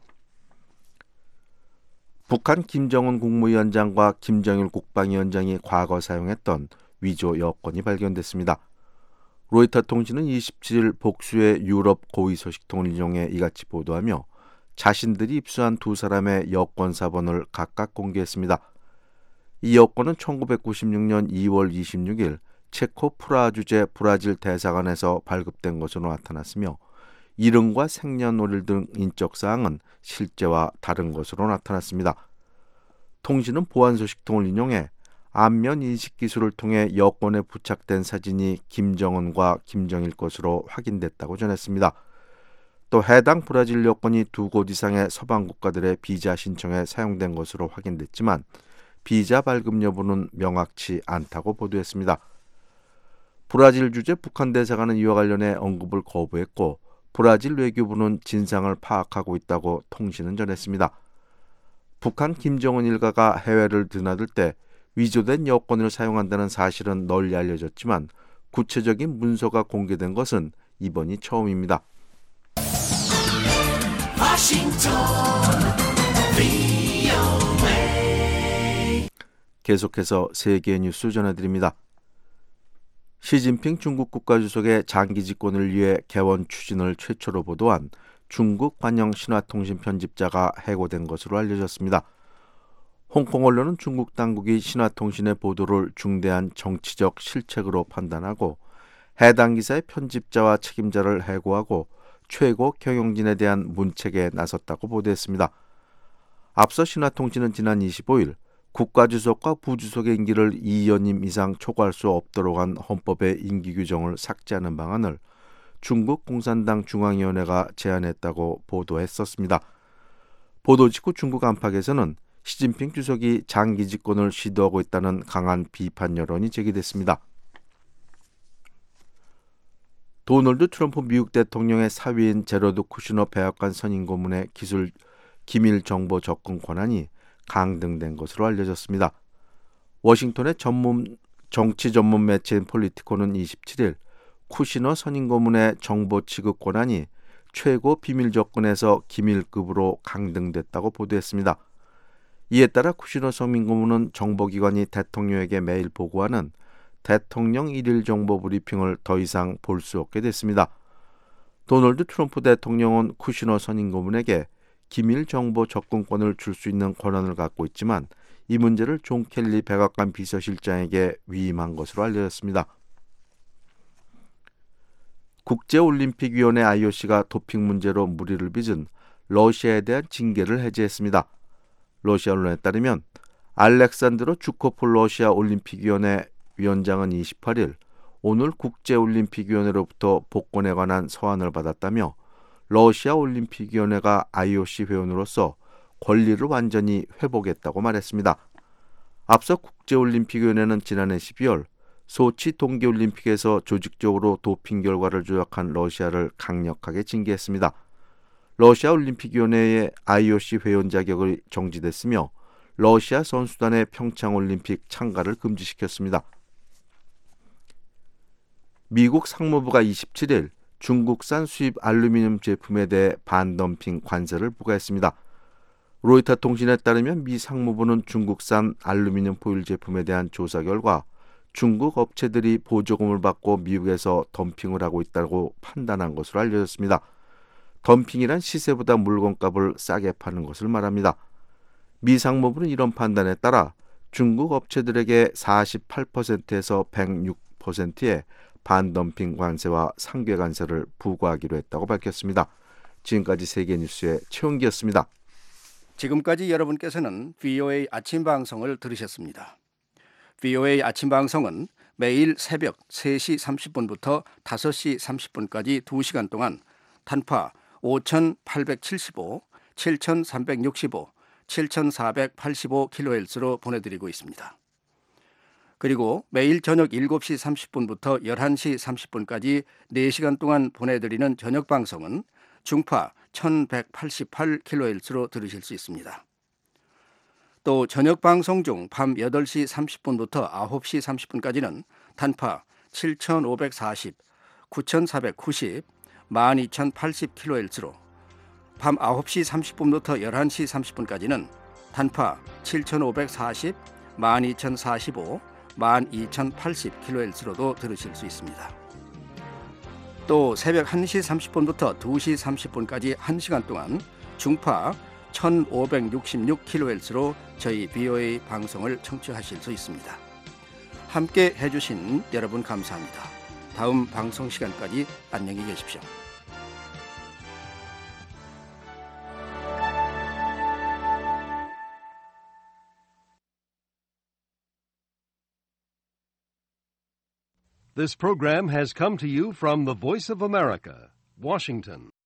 북한 김정은 국무위원장과 김정일 국방위원장이 과거 사용했던 위조 여권이 발견됐습니다. 로이터 통신은 이십칠 일 복수의 유럽 고위 소식통을 인용해 이같이 보도하며 자신들이 입수한 두 사람의 여권 사본을 각각 공개했습니다. 이 여권은 천구백구십육 년 이월 이십육 일 체코 프라하 주재 브라질 대사관에서 발급된 것으로 나타났으며 이름과 생년월일 등 인적사항은 실제와 다른 것으로 나타났습니다. 통신은 보안소식통을 인용해 안면 인식 기술을 통해 여권에 부착된 사진이 김정은과 김정일 것으로 확인됐다고 전했습니다. 또 해당 브라질 여권이 두 곳 이상의 서방 국가들의 비자 신청에 사용된 것으로 확인됐지만 비자 발급 여부는 명확치 않다고 보도했습니다. 브라질 주재 북한 대사관은 이와 관련해 언급을 거부했고 브라질 외교부는 진상을 파악하고 있다고 통신은 전했습니다. 북한 김정은 일가가 해외를 드나들 때 위조된 여권을 사용한다는 사실은 널리 알려졌지만 구체적인 문서가 공개된 것은 이번이 처음입니다. 계속해서 세계 뉴스 전해드립니다. 시진핑 중국 국가주석의 장기 집권을 위해 개원 추진을 최초로 보도한 중국 관영 신화통신 편집자가 해고된 것으로 알려졌습니다. 홍콩 언론은 중국 당국이 신화통신의 보도를 중대한 정치적 실책으로 판단하고 해당 기사의 편집자와 책임자를 해고하고 최고 경영진에 대한 문책에 나섰다고 보도했습니다. 앞서 신화통신은 지난 이십오일 국가주석과 부주석의 임기를 이 연임 이상 초과할 수 없도록 한 헌법의 임기 규정을 삭제하는 방안을 중국 공산당 중앙위원회가 제안했다고 보도했었습니다. 보도 직후 중국 안팎에서는 시진핑 주석이 장기 집권을 시도하고 있다는 강한 비판 여론이 제기됐습니다. 도널드 트럼프 미국 대통령의 사위인 제러드 쿠시너 백악관 선임 고문의 기술 기밀 정보 접근 권한이 강등된 것으로 알려졌습니다. 워싱턴의 전문 정치 전문 매체인 폴리티코는 이십칠일 쿠시너 선임 고문의 정보 취급 권한이 최고 비밀 접근에서 기밀급으로 강등됐다고 보도했습니다. 이에 따라 쿠시너 선임 고문은 정보기관이 대통령에게 매일 보고하는 대통령 일일 정보 브리핑을 더 이상 볼 수 없게 됐습니다. 도널드 트럼프 대통령은 쿠시너 선임 고문에게 기밀 정보 접근권을 줄 수 있는 권한을 갖고 있지만 이 문제를 존 켈리 백악관 비서실장에게 위임한 것으로 알려졌습니다. 국제올림픽위원회 아이오씨가 도핑 문제로 물의를 빚은 러시아에 대한 징계를 해제했습니다. 러시아 언론에 따르면 알렉산드로 주코폴 러시아 올림픽위원회 위원장은 이십팔일 오늘 국제올림픽위원회로부터 복권에 관한 서한을 받았다며 러시아 올림픽위원회가 아이오씨 회원으로서 권리를 완전히 회복했다고 말했습니다. 앞서 국제올림픽위원회는 지난해 십이월 소치 동계올림픽에서 조직적으로 도핑 결과를 조작한 러시아를 강력하게 징계했습니다. 러시아 올림픽위원회의 아이오씨 회원 자격이 정지됐으며 러시아 선수단의 평창올림픽 참가를 금지시켰습니다. 미국 상무부가 이십칠일 중국산 수입 알루미늄 제품에 대해 반덤핑 관세를 부과했습니다. 로이터 통신에 따르면 미 상무부는 중국산 알루미늄 포일 제품에 대한 조사 결과 중국 업체들이 보조금을 받고 미국에서 덤핑을 하고 있다고 판단한 것으로 알려졌습니다. 덤핑이란 시세보다 물건값을 싸게 파는 것을 말합니다. 미 상무부는 이런 판단에 따라 중국 업체들에게 사십팔 퍼센트에서 백육 퍼센트의 반덤핑 관세와 상계 관세를 부과하기로 했다고 밝혔습니다. 지금까지 세계뉴스의 최홍기였습니다. 지금까지 여러분께서는 브이오에이 아침 방송을 들으셨습니다. 브이오에이 아침 방송은 매일 새벽 세 시 삼십 분부터 다섯 시 삼십 분까지 두 시간 동안 단파 오천팔백칠십오, 칠천삼백육십오, 칠천사백팔십오 킬로헤르츠로 보내드리고 있습니다. 그리고 매일 저녁 일곱 시 삼십 분부터 열한 시 삼십 분까지 네 시간 동안 보내드리는 저녁 방송은 중파 천백팔십팔 킬로헤르츠로 들으실 수 있습니다. 또 저녁 방송 중 밤 여덟 시 삼십 분부터 아홉 시 삼십 분까지는 단파 칠천오백사십, 구천사백구십, 만 이천팔십 킬로헤르츠로 밤 아홉 시 삼십 분부터 열한 시 삼십 분까지는 단파 칠천오백사십, 만 이천사십오, 만 이천팔십 킬로헤르츠로도 들으실 수 있습니다. 또 새벽 한 시 삼십 분부터 두 시 삼십 분까지 한 시간 동안 중파 천오백육십육 킬로헤르츠로 저희 브이오에이 방송을 청취하실 수 있습니다. 함께 해주신 여러분 감사합니다. 다음 방송 시간까지 안녕히 계십시오. This program has come to you from the Voice of America, Washington.